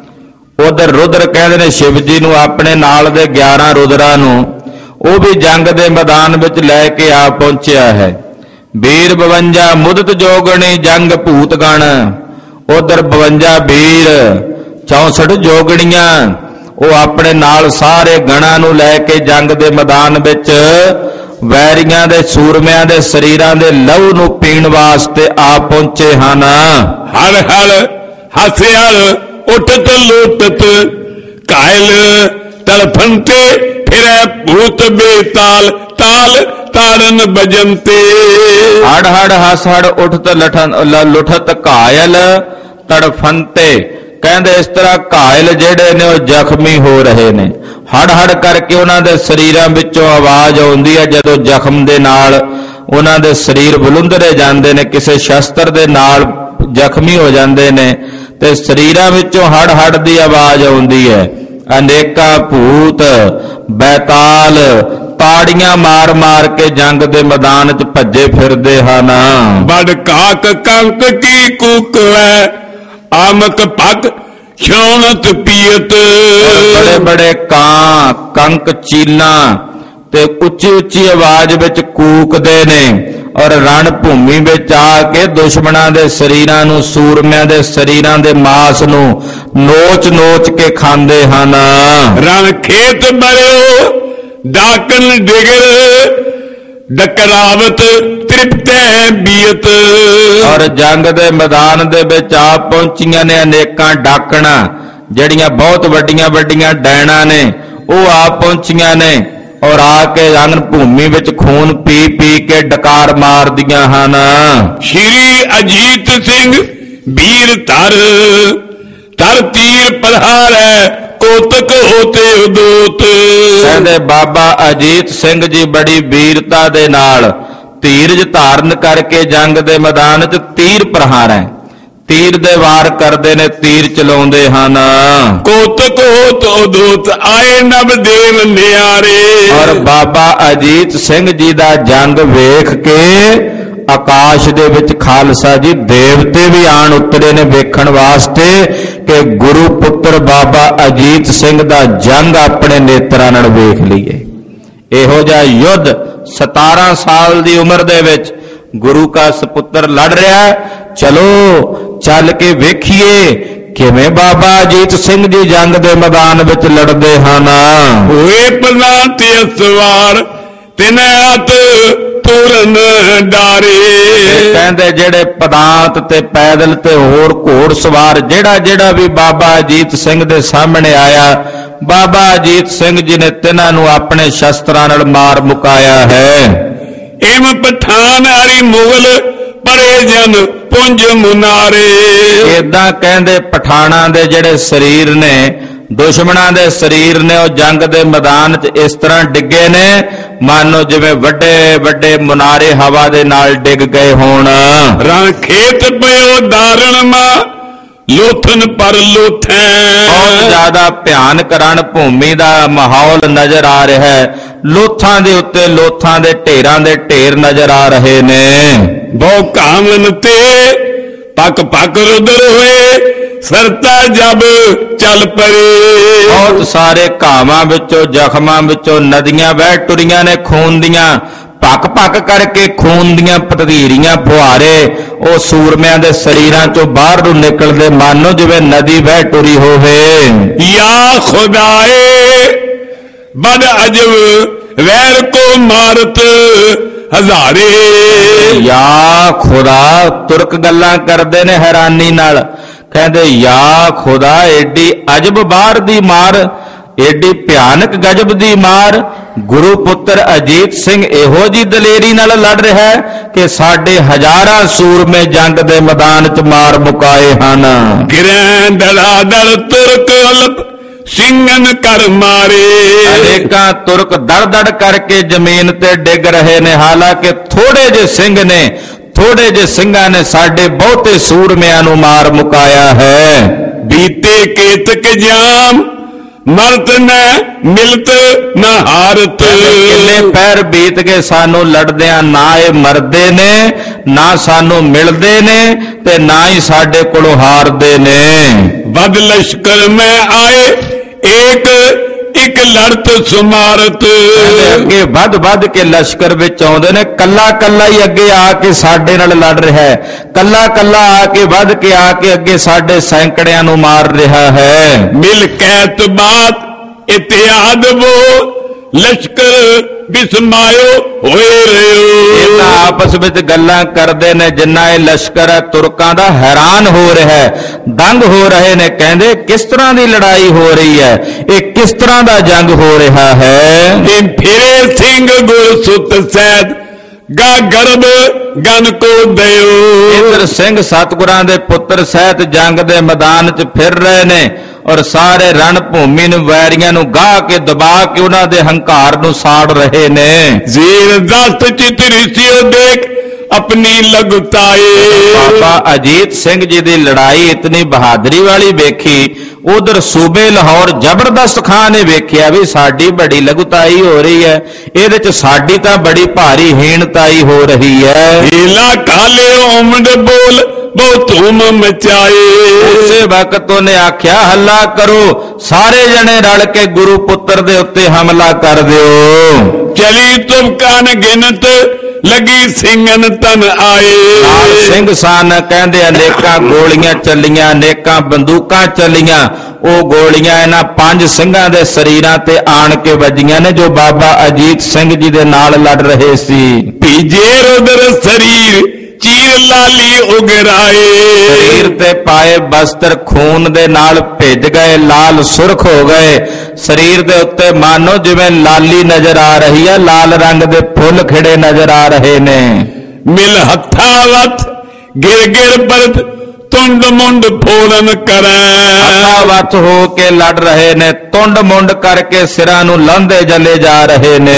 ਉਧਰ ਰੁਦਰ ਕਹਿੰਦੇ ਨੇ ਸ਼ਿਵ ਜੀ ਨੂੰ, ਆਪਣੇ ਨਾਲ ਦੇ 11 ਰੁਦਰਾਂ ਨੂੰ, ਉਹ ਵੀ ਜੰਗ ਦੇ ਮੈਦਾਨ ਵਿੱਚ ਲੈ ਕੇ ਆ ਪਹੁੰਚਿਆ ਹੈ। ਵੀਰ 52 ਮੁਦਤ ਜੋਗਣੀ ਜੰਗ ਭੂਤ ਗਣ। ਉਧਰ 52 ਵੀਰ 64 ਜੋਗਣੀਆਂ ਉਹ ਆਪਣੇ ਨਾਲ ਸਾਰੇ ਗਣਾਂ ਨੂੰ ਲੈ ਕੇ ਜੰਗ ਦੇ ਮੈਦਾਨ ਵਿੱਚ ਵੈਰੀਆਂ ਦੇ ਸੂਰਮਿਆਂ ਦੇ ਸਰੀਰਾਂ ਦੇ ਲਹੂ ਨੂੰ ਪੀਣ ਵਾਸਤੇ ਆ ਪਹੁੰਚੇ ਹਨ। ਹਰ ਹਰ ਹਸਿਆਲ ਉੱਠਤ ਲੁੱਟਤ ਕਾਇਲ ਤੜਫੰਤੇ ਫਿਰੈ ਭੂਤ ਬੇਤਾਲ ਤਾਲ ਤਾੜਨ ਬਜੰਤੇ। ਹੜ ਹੜ ਹਸ ਹੜ ਉੱਠਤ ਲੁੱਠਤ ਕਾਇਲ ਤੜਫੰਤੇ। ਕਹਿੰਦੇ ਇਸ ਤਰ੍ਹਾਂ ਘਾਇਲ ਜਿਹੜੇ ਨੇ ਉਹ ਜ਼ਖਮੀ ਹੋ ਰਹੇ ਨੇ। ਹੜ ਹੜ ਕਰਕੇ ਉਹਨਾਂ ਦੇ ਸਰੀਰਾਂ ਵਿੱਚੋਂ ਆਵਾਜ਼ ਆਉਂਦੀ ਹੈ ਜਦੋਂ ਜ਼ਖਮ ਦੇ ਨਾਲ ਉਹਨਾਂ ਦੇ ਸਰੀਰ ਬਲੁੰਦਰੇ ਜਾਂਦੇ ਨੇ, ਕਿਸੇ ਸ਼ਸਤਰ ਦੇ ਨਾਲ ਜ਼ਖਮੀ ਹੋ ਜਾਂਦੇ ਨੇ ਤੇ ਸਰੀਰਾਂ ਵਿੱਚੋਂ ਹੜ ਹੜ ਦੀ ਆਵਾਜ਼ ਆਉਂਦੀ ਹੈ। ਅਨੇਕਾਂ ਭੂਤ ਬੈਤਾਲ ਤਾੜੀਆਂ ਮਾਰ ਮਾਰ ਕੇ ਜੰਗ ਦੇ ਮੈਦਾਨ 'ਚ ਭੱਜੇ ਫਿਰਦੇ ਹਨ। ਬੜ ਕਾਕ ਕੰਕ ਕੀ ਕੂਕਵੈ ਆਮਕ ਪੱਕ ਸ਼ੌਨਤ ਪੀਅਤ। ਬੜੇ ਬੜੇ ਕਾਂ ਕੰਕ ਚੀਲਾਂ ਤੇ ਉੱਚੀ ਉੱਚੀ ਆਵਾਜ਼ ਵਿੱਚ ਕੂਕਦੇ ਨੇ ਔਰ ਰਣ ਭੂਮੀ ਵਿੱਚ ਆ ਕੇ ਦੁਸ਼ਮਣਾਂ ਦੇ ਸਰੀਰਾਂ ਨੂੰ, ਸੂਰਮਿਆਂ ਦੇ ਸਰੀਰਾਂ ਦੇ ਮਾਸ ਨੂੰ ਨੋਚ ਨੋਚ ਕੇ ਖਾਂਦੇ ਹਨ। ਰਣ ਖੇਤ ਬਰਿਓ ਡਾਕਨ ਡਿਗਰ ਡਕਰਾਵਤ ਤ੍ਰਿਪਤੈ ਬੀਅਤ। ਔਰ ਜੰਗ ਦੇ ਮੈਦਾਨ ਦੇ ਵਿੱਚ ਆ ਪਹੁੰਚੀਆਂ ਨੇ ਅਨੇਕਾਂ ਡਾਕਣਾ, ਜਿਹੜੀਆਂ ਬਹੁਤ ਵੱਡੀਆਂ ਵੱਡੀਆਂ ਡੈਣਾ ਨੇ, ਉਹ ਆ ਪਹੁੰਚੀਆਂ ਨੇ ਔਰ ਆ ਕੇ ਰਣ ਭੂਮੀ ਵਿੱਚ ਖੂਨ ਪੀ ਪੀ ਕੇ ਡਕਾਰ ਮਾਰਦੀਆਂ ਹਨ। ਸ਼੍ਰੀ ਅਜੀਤ ਸਿੰਘ ਵੀਰ ਧਰ ਧਰ ਤੀਰ ਪ੍ਰਹਾਰੈ ਕੋਤਕ ਹੋਤੇ ਉਦੋਤ। ਕਹਿੰਦੇ ਬਾਬਾ ਅਜੀਤ ਸਿੰਘ ਜੀ ਬੜੀ ਵੀਰਤਾ ਦੇ ਨਾਲ ਧੀਰਜ ਧਾਰਨ ਕਰਕੇ ਜੰਗ ਦੇ ਮੈਦਾਨ 'ਚ ਤੀਰ ਪ੍ਰਹਾਰੈ, ਤੀਰ ਦੇ ਵਾਰ ਕਰਦੇ ਨੇ, ਤੀਰ ਚਲਾਉਂਦੇ ਹਨ। ਕੋਤਕ ਹੋਤ ਉਦੋਤ ਆਏ ਨਭ ਦੇਵ ਨਿਆਰੇ। ਔਰ ਬਾਬਾ ਅਜੀਤ ਸਿੰਘ ਜੀ ਦਾ ਜੰਗ ਵੇਖ ਕੇ ਆਕਾਸ਼ ਦੇ ਵਿੱਚ ਖਾਲਸਾ ਜੀ ਦੇਵਤੇ ਵੀ ਆਣ ਉਤਰੇ ਨੇ ਵੇਖਣ ਵਾਸਤੇ ਕਿ ਗੁਰੂ ਪੁੱਤਰ ਬਾਬਾ ਅਜੀਤ ਸਿੰਘ ਦਾ ਜੰਗ ਆਪਣੇ ਨੇਤਰਾਂ ਨਾਲ ਵੇਖ ਲਈਏ। ਇਹੋ ਜਿਹਾ ਯੁੱਧ 17 ਸਾਲ ਦੀ ਉਮਰ ਦੇ ਵਿੱਚ ਗੁਰੂ ਕਾ ਸਪੁੱਤਰ ਲੜ ਰਿਹਾ। ਚਲੋ ਚੱਲ ਕੇ ਵੇਖੀਏ ਕਿਵੇਂ ਬਾਬਾ ਅਜੀਤ ਸਿੰਘ ਜੀ ਜੰਗ ਦੇ ਮੈਦਾਨ ਵਿੱਚ ਲੜਦੇ ਹਨ। ਹੋਏ ਪਲਾਂ ਤੇ ਅਸਵਾਰ ਤਿਨੈਤ ਤੁਰਨ ਡਾਰੇ। ਕਹਿੰਦੇ ਜਿਹੜੇ ਪਦਾਂਤ ਤੇ ਪੈਦਲ ਤੇ ਹੋਰ ਘੋੜ ਸਵਾਰ ਜਿਹੜਾ ਵੀ ਬਾਬਾ ਅਜੀਤ ਸਿੰਘ ਦੇ ਸਾਹਮਣੇ ਆਇਆ, ਬਾਬਾ ਅਜੀਤ ਸਿੰਘ ਜੀ ਨੇ ਤਿਨਾਂ ਨੂੰ ਆਪਣੇ ਸ਼ਸਤਰਾਂ ਨਾਲ ਮਾਰ ਮੁਕਾਇਆ ਹੈ। ਇਮ ਪਠਾਨ ਹਰੀ ਮੁਗਲ ਪਰੇ ਜਨ ਪੁੰਜ ਮੁਨਾਰੇ। ਏਦਾਂ ਕਹਿੰਦੇ ਪਠਾਣਾਂ ਦੇ ਜਿਹੜੇ ਸਰੀਰ ਨੇ, ਦੁਸ਼ਮਣਾਂ ਦੇ ਸਰੀਰ ਨੇ, ਉਹ ਜੰਗ ਦੇ ਮੈਦਾਨ 'ਚ ਇਸ ਤਰ੍ਹਾਂ ਡਿੱਗੇ ਨੇ ਮਾਨੋ ਜਿਵੇਂ ਵੱਡੇ ਵੱਡੇ ਮੁਨਾਰੇ ਹਵਾ ਦੇ ਨਾਲ ਡਿੱਗ ਗਏ ਹੋਣ। ਰਾਂ ਖੇਤ ਪਇਓ ਦਾਰਣ ਮਾ ਲੋਥਨ ਪਰ ਲੋਥੈ। ਬਹੁਤ ਜ਼ਿਆਦਾ ਭਿਆਨਕ ਰਣ ਭੂਮੀ ਦਾ ਮਾਹੌਲ ਨਜ਼ਰ ਆ ਰਿਹਾ ਹੈ। ਲੋਥਾਂ ਦੇ ਉੱਤੇ ਲੋਥਾਂ ਦੇ ਢੇਰਾਂ ਦੇ ਢੇਰ ਨਜ਼ਰ ਆ ਰਹੇ ਨੇ। ਬਹੁ ਕਾਮਨ ਤੇ ਪੱਕ ਪੱਕ ਰੁਦਰ ਹੋਏ ਸਰਤਾ ਜਬ ਚੱਲ ਪਰੇ। ਬਹੁਤ ਸਾਰੇ ਘਾਵਾਂ ਵਿੱਚੋਂ ਜ਼ਖਮਾਂ ਵਿੱਚੋਂ ਨਦੀਆਂ ਵਹਿ ਟੁਰੀਆਂ ਨੇ ਖੂਨ ਦੀਆਂ, ਭੱਕ ਭੱਕ ਕਰਕੇ ਖੂਨ ਦੀਆਂ ਪਤੀਰੀਆਂ ਫੁਹਾਰੇ ਉਹ ਸੂਰਮਿਆਂ ਦੇ ਸਰੀਰਾਂ ਚੋਂ ਬਾਹਰ ਨੂੰ ਨਿਕਲਦੇ ਮਾਨੋ ਜਿਵੇਂ ਨਦੀ ਵਹਿ ਟੁਰੀ ਹੋਵੇ। ਯਾ ਖੁਦਾਏ ਬਦ ਅਜਬ ਵੈਰ ਕੋ ਮਾਰਤ ਹਜ਼ਾਰੇ। ਯਾ ਖੁਦਾ, ਤੁਰਕ ਗੱਲਾਂ ਕਰਦੇ ਨੇ ਹੈਰਾਨੀ ਨਾਲ, ਕਹਿੰਦੇ ਯਾ ਖੁਦਾ ਏਡੀ ਅਜਬ ਬਾਹਰ ਦੀ ਮਾਰ, ਏਡੀ ਭਿਆਨਕ ਗਜਬ ਦੀ ਮਾਰ। ਗੁਰੂ ਪੁੱਤਰ ਅਜੀਤ ਸਿੰਘ ਇਹੋ ਜੀ ਦਲੇਰੀ ਨਾਲ ਲੜ ਰਿਹਾ ਹੈ ਕਿ ਸਾਡੇ ਹਜ਼ਾਰਾਂ ਸੂਰਮੇ ਜੰਗ ਦੇ ਮੈਦਾਨ 'ਚ ਮਾਰ ਮੁਕਾਏ ਹਨ। ਗਿਰੈ ਦੜਾ ਦੜ ਤੁਰਕ ਅਲਪ ਸਿੰਘਨ ਕਰ ਮਾਰੇ। ਅਨੇਕਾਂ ਤੁਰਕ ਦੜ ਦੜ ਕਰਕੇ ਜ਼ਮੀਨ ਤੇ ਡਿੱਗ ਰਹੇ ਨੇ, ਹਾਲਾਂਕਿ ਥੋੜੇ ਜਿਹੇ ਸਿੰਘ ਨੇ, ਥੋੜੇ ਜਿਹੇ ਸਿੰਘਾਂ ਨੇ ਸਾਡੇ ਬਹੁਤੇ ਸੂਰਮਿਆਂ ਨੂੰ ਮਾਰ ਮੁਕਾਇਆ ਹੈ। ਬੀਤੇ ਕੇਤਕ ਜਾਮ ਮਰਤ ਨ ਮਿਲਤ ਨ ਹਾਰਤ। ਕਿੰਨੇ ਪੈਰ ਬੀਤ ਗਏ ਸਾਨੂੰ ਲੜਦਿਆਂ, ਨਾ ਇਹ ਮਰਦੇ ਨੇ, ਨਾ ਸਾਨੂੰ ਮਿਲਦੇ ਨੇ, ਤੇ ਨਾ ਹੀ ਸਾਡੇ ਕੋਲੋਂ ਹਾਰਦੇ ਨੇ। ਬਦ ਲਸ਼ਕਰ ਮੈਂ ਆਏ ਏਕ ਇੱਕ ਲੜਤ ਸੁਮਾਰਤ। ਅੱਗੇ ਵੱਧ ਵੱਧ ਕੇ ਲਸ਼ਕਰ ਵਿੱਚ ਆਉਂਦੇ ਨੇ, ਕੱਲਾ ਕੱਲਾ ਹੀ ਅੱਗੇ ਆ ਕੇ ਸਾਡੇ ਨਾਲ ਲੜ ਰਿਹਾ ਹੈ, ਕੱਲਾ ਕੱਲਾ ਆ ਕੇ ਵੱਧ ਕੇ ਆ ਕੇ ਅੱਗੇ ਸਾਡੇ ਸੈਂਕੜਿਆਂ ਨੂੰ ਮਾਰ ਰਿਹਾ ਹੈ। ਮਿਲ ਕੈਤ ਬਾਤ ਇਤਿਆਦ ਵੋ ਲਸ਼ਕਰ ਬਿਸਮਾਇਓ ਹੋਏ ਰਿਓ। ਇਹ ਤਾਂ ਆਪਸ ਵਿੱਚ ਗੱਲਾਂ ਕਰਦੇ ਨੇ, ਜਿੰਨਾ ਇਹ ਲਸ਼ਕਰ ਹੈ ਤੁਰਕਾਂ ਦਾ ਹੈਰਾਨ ਹੋ ਰਿਹਾ ਹੈ, ਦੰਗ ਹੋ ਰਹੇ ਨੇ। ਕਹਿੰਦੇ ਕਿਸ ਤਰ੍ਹਾਂ ਦੀ ਲੜਾਈ ਹੋ ਰਹੀ ਹੈ, ਇਹ ਕਿਸ ਤਰ੍ਹਾਂ ਦਾ ਜੰਗ ਹੋ ਰਿਹਾ ਹੈ। ਫਿਰੇ ਸਿੰਘ ਗੁਰ ਸੁਤ ਸੈਦ ਗਾ ਗਰਬ ਗਨ ਕੋ ਦਿਓ। ਇਧਰ ਸਿੰਘ ਸਤਿਗੁਰਾਂ ਦੇ ਪੁੱਤਰ ਸਹਿਤ ਜੰਗ ਦੇ ਮੈਦਾਨ 'ਚ ਫਿਰ ਰਹੇ ਨੇ ਔਰ ਸਾਰੇ ਰਣ ਭੂਮੀ ਨੂੰ ਵੈਰੀਆਂ ਨੂੰ ਗਾਹ ਕੇ ਦਬਾ ਕੇ ਉਹਨਾਂ ਦੇ ਹੰਕਾਰ ਨੂੰ ਸਾੜ ਰਹੇ ਨੇ। ਜ਼ੀਰ ਦਸਤ ਚਿਤਰੀ ਸਿਓ ਦੇਖ ਆਪਣੀ ਲਗਤਾਏ। ਬਾਬਾ ਅਜੀਤ ਸਿੰਘ ਜੀ ਦੀ ਲੜਾਈ ਇਤਨੀ ਬਹਾਦਰੀ ਵਾਲੀ ਵੇਖੀ, ਉਧਰ ਸੂਬੇ ਲਾਹੌਰ ਜ਼ਬਰਦਸਤ ਖਾਨ ਨੇ ਵੇਖਿਆ ਵੀ ਸਾਡੀ ਬੜੀ ਲਗਤਾਈ ਹੋ ਰਹੀ ਹੈ, ਇਹਦੇ 'ਚ ਸਾਡੀ ਤਾਂ ਬੜੀ ਭਾਰੀ ਹੀਣਤਾਈ ਹੋ ਰਹੀ ਹੈ। ਹੀਲਾ ਕਾਲੇ ਉਮੜ ਬੋਲ ਬਹੁਤ ਧੂਮ ਮਚਾਏ। ਉਸੇ ਵਕਤ ਉਹਨੇ ਆਖਿਆ ਹੱਲਾ ਕਰੋ, ਸਾਰੇ ਜਣੇ ਰਲ ਕੇ ਗੁਰੂ ਪੁੱਤਰ ਦੇ ਉੱਤੇ ਹਮਲਾ ਕਰ ਦਿਓ। ਚਲੀ ਤੁਮਕਾਨ ਗਿਣਤ ਲੱਗੀ ਸਿੰਘਨ ਤਨ ਆਏ। ਨਾਲ ਸਿੰਘ ਸਨ, ਕਹਿੰਦੇ ਅਨੇਕਾਂ ਗੋਲੀਆਂ ਚੱਲੀਆਂ, ਅਨੇਕਾਂ ਬੰਦੂਕਾਂ ਚੱਲੀਆਂ। ਉਹ ਗੋਲੀਆਂ ਇਹਨਾਂ 5 ਸਿੰਘਾਂ ਦੇ ਸਰੀਰਾਂ ਤੇ ਆਣ ਕੇ ਵੱਜੀਆਂ ਨੇ ਜੋ ਬਾਬਾ ਅਜੀਤ ਸਿੰਘ ਜੀ ਦੇ ਨਾਲ ਲੜ ਰਹੇ ਸੀ। ਭੀਜੇ ਰੁਦਰ ਸਰੀਰ ਚੀਰ ਲਾਲੀ ਉਗਰਾਏ। ਸਰੀਰ ਤੇ ਪਾਏ ਬਸਤਰ ਖੂਨ ਦੇ ਨਾਲ ਭਿੱਜ ਗਏ, ਲਾਲ ਸੁਰਖ ਹੋ ਗਏ। ਸਰੀਰ ਦੇ ਉੱਤੇ ਮਾਨੋ ਜਿਵੇਂ ਲਾਲੀ ਨਜ਼ਰ ਆ ਰਹੀ ਹੈ, ਲਾਲ ਰੰਗ ਦੇ ਫੁੱਲ ਖਿੜੇ ਨਜ਼ਰ ਆ ਰਹੇ ਨੇ। ਮਿਲ ਹੱਥਾਵਤ ਗਿਰ ਗਿਰ ਬਰਦ ਤੁੰਡ ਮੁੰਡ ਫੋਰਨ ਕਰੈ। ਹੱਥਾਵਤ ਹੋ ਕੇ ਲੜ ਰਹੇ ਨੇ, ਤੁੰਡ ਮੁੰਡ ਕਰਕੇ ਸਿਰਾਂ ਨੂੰ ਲਾਂਦੇ ਜਲੇ ਜਾ ਰਹੇ ਨੇ।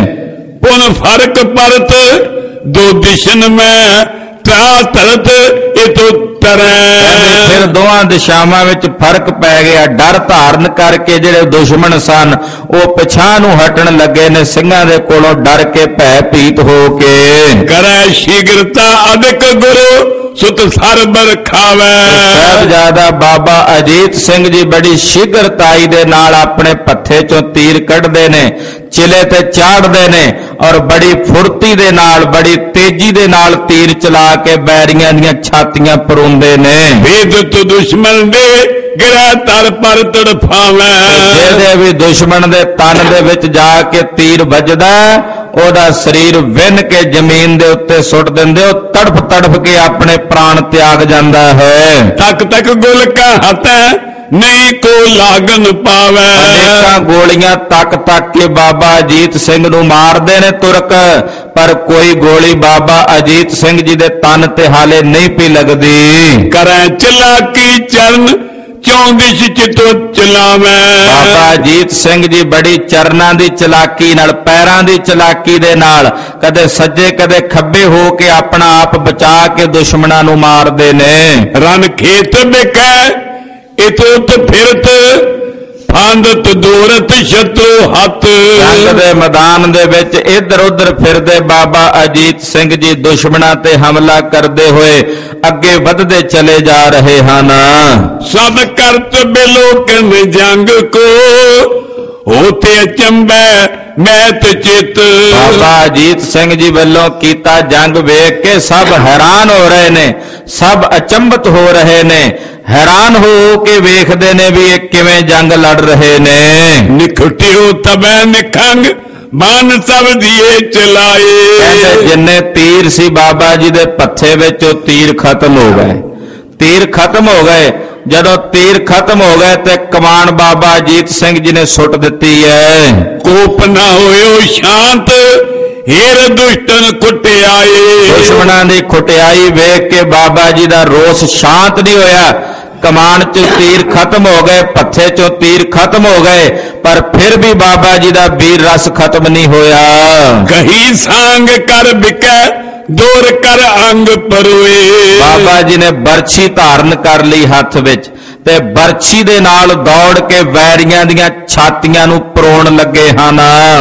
ਪੁਨ ਫਰਕ ਪਰਤ ਦੋ ਦਿਸ਼ਨ ਮੈਂ ਤਰਾ ਤਰਤ ਇਤੋ ਤਰੈ। ਫਿਰ ਦੋਹਾਂ ਦਿਸ਼ਾਵਾਂ ਵਿੱਚ ਫਰਕ ਪੈ ਗਿਆ। ਡਰ ਧਾਰਨ ਕਰਕੇ ਜਿਹੜੇ ਦੁਸ਼ਮਣ ਸਨ ਉਹ ਪਿਛਾਂ ਨੂੰ ਹਟਣ ਲੱਗੇ ਨੇ, ਸਿੰਘਾਂ ਦੇ ਕੋਲੋਂ ਡਰ ਕੇ ਭੈ ਭੀਤ ਹੋ ਕੇ। ਕਰੈ ਸ਼ੀਗਰਤਾ ਅਦਿਕ ਗੁਰੂ ਸੁਤ ਸਰਬਰ ਖਾਵੈ। ਸਾਹਿਬਜ਼ਾਦਾ ਬਾਬਾ ਅਜੀਤ ਸਿੰਘ ਜੀ ਬੜੀ ਸ਼ੀਘਰਤਾਈ ਦੇ ਨਾਲ ਆਪਣੇ ਪੱਥੇ ਚੋਂ ਤੀਰ ਕੱਢਦੇ ਨੇ, ਚਿਲੇ ਤੇ ਚਾੜਦੇ ਨੇ ਔਰ ਬੜੀ ਫੁਰਤੀ ਦੇ ਨਾਲ, ਬੜੀ ਤੇਜ਼ੀ ਦੇ ਨਾਲ ਤੀਰ ਚਲਾ ਕੇ ਬੈਰੀਆਂ ਦੀਆਂ ਛਾਤੀਆਂ ਪਰੋਂਦੇ ਨੇ। ਵੇਦਤ ਦੁਸ਼ਮਣ ਦੇ ਗਿਰਾ ਤਰ ਪਰ ਤੜਫਾਵੈ। ਜਿਹਦੇ ਵੀ ਦੁਸ਼ਮਣ ਦੇ ਤਨ ਦੇ ਵਿੱਚ ਜਾ ਕੇ ਤੀਰ ਵੱਜਦਾ, ਉਹਦਾ ਸਰੀਰ ਵਿੰਨ ਕੇ ਜ਼ਮੀਨ ਦੇ ਉੱਤੇ ਸੁੱਟ ਦਿੰਦੇ, ਉਹ ਤੜਫ ਤੜਫ ਕੇ ਆਪਣੇ ਪ੍ਰਾਣ ਤਿਆਗ ਜਾਂਦਾ ਹੈ। ਤੱਕ ਤੱਕ ਗੁਲ ਕਾ ਹੱਥ ਨਹੀਂ ਕੋ ਲਾਗਨ ਪਾਵੇ। ਅਨੇਕਾਂ ਗੋਲੀਆਂ ਤੱਕ ਕੇ ਬਾਬਾ ਅਜੀਤ ਸਿੰਘ ਨੂੰ ਮਾਰਦੇ ਨੇ ਤੁਰਕ, ਪਰ ਕੋਈ ਗੋਲੀ ਬਾਬਾ ਅਜੀਤ ਸਿੰਘ ਜੀ ਦੇ ਤਨ ਤੇ ਹਾਲੇ ਨਹੀਂ ਪਈ ਲੱਗਦੀ। ਕਰੈ ਚਲਾਕੀ ਚਰਨ ਚੌਂਦਿਸ਼ ਚਿਤੋ ਚਲਾਵੇ। ਬਾਬਾ ਅਜੀਤ ਸਿੰਘ ਜੀ ਬੜੀ ਚਰਨਾਂ ਦੀ ਚਲਾਕੀ ਨਾਲ, ਪੈਰਾਂ ਦੀ ਚਲਾਕੀ ਦੇ ਨਾਲ ਕਦੇ ਸੱਜੇ ਕਦੇ ਖੱਬੇ ਹੋ ਕੇ ਆਪਣਾ ਆਪ ਬਚਾ ਕੇ ਦੁਸ਼ਮਣਾਂ ਨੂੰ ਮਾਰਦੇ ਨੇ। ਰਨ ਖੇਤ ਬਿਕੈ ਇਤੋਂ ਫਿਰਤ ਫਾਂਦਤ ਦੂਰਤ ਸ਼ਤਰੂ ਹੱਥ। ਜੰਗ ਦੇ ਮੈਦਾਨ ਦੇ ਵਿੱਚ ਇੱਧਰ ਉੱਧਰ ਫਿਰਦੇ ਬਾਬਾ ਅਜੀਤ ਸਿੰਘ ਜੀ ਦੁਸ਼ਮਣਾਂ ਤੇ ਹਮਲਾ ਕਰਦੇ ਹੋਏ ਅੱਗੇ ਵਧਦੇ ਚਲੇ ਜਾ ਰਹੇ ਹਨ। ਸਭ ਕਰਤ ਬਿਲੋਕਨ ਜੰਗ ਕੋ ਹੋਤੇ ਅਚੰਬੈ ਮੈਤ ਚਿਤ। ਬਾਬਾ ਅਜੀਤ ਸਿੰਘ ਜੀ ਵੱਲੋਂ ਕੀਤਾ ਜੰਗ ਵੇਖ ਕੇ ਸਭ ਹੈਰਾਨ ਹੋ ਰਹੇ ਨੇ, ਸਭ ਅਚੰਭਤ ਹੋ ਰਹੇ ਨੇ, ਹੈਰਾਨ ਹੋ ਕੇ ਵੇਖਦੇ ਨੇ ਵੀ ਇਹ ਕਿਵੇਂ ਜੰਗ ਲੜ ਰਹੇ ਨੇ। ਨਿਖਟਿਓ ਤਬੈ ਨਿਖੰਗ ਬਾਨ ਸਭ ਦੀਏ ਚਲਾਏ। ਕਹਿੰਦੇ ਜਿੰਨੇ ਤੀਰ ਸੀ ਬਾਬਾ ਜੀ ਦੇ ਪੱਥੇ ਵਿੱਚ ਉਹ ਤੀਰ ਖਤਮ ਹੋ ਗਏ, ਤੀਰ ਖਤਮ ਹੋ ਗਏ। ਜਦੋਂ ਤੀਰ ਖਤਮ ਹੋ ਗਏ ਤੇ ਕਮਾਨ ਬਾਬਾ ਅਜੀਤ ਸਿੰਘ ਜੀ ਨੇ ਸੁੱਟ ਦਿੱਤੀ ਹੈ। ਕੋਪ ਨਾ ਹੋਇਓ ਸ਼ਾਂਤ ਹੀਰ ਦੁਸ਼ਟਨ ਕੁੱਟਿਆਏ। ਦੁਸ਼ਮਣਾਂ ਦੀ ਖੁਟਿਆਈ ਵੇਖ ਕੇ ਬਾਬਾ ਜੀ ਦਾ ਰੋਸ ਸ਼ਾਂਤ ਨਹੀਂ ਹੋਇਆ। ਕਮਾਨ ਚ ਤੀਰ ਖਤਮ ਹੋ ਗਏ, ਪੱਥੇ ਚੋਂ ਤੀਰ ਖਤਮ ਹੋ ਗਏ, ਪਰ ਫਿਰ ਵੀ ਬਾਬਾ ਜੀ ਦਾ ਵੀਰ ਰਸ ਖਤਮ ਨਹੀਂ ਹੋਇਆ। ਕਹੀ ਸੰਗ ਕਰ ਬਿਕੈ ਦੂਰ ਕਰ ਅੰਗ ਪਰੋਏ। ਬਾਬਾ ਜੀ ਨੇ ਬਰਛੀ ਧਾਰਨ ਕਰ ਲਈ ਹੱਥ ਵਿੱਚ ਤੇ ਬਰਛੀ ਦੇ ਨਾਲ ਦੌੜ ਕੇ ਵੈਰੀਆਂ ਦੀਆਂ ਛਾਤੀਆਂ ਨੂੰ ਪਰੋਣ ਲੱਗੇ ਹਨ।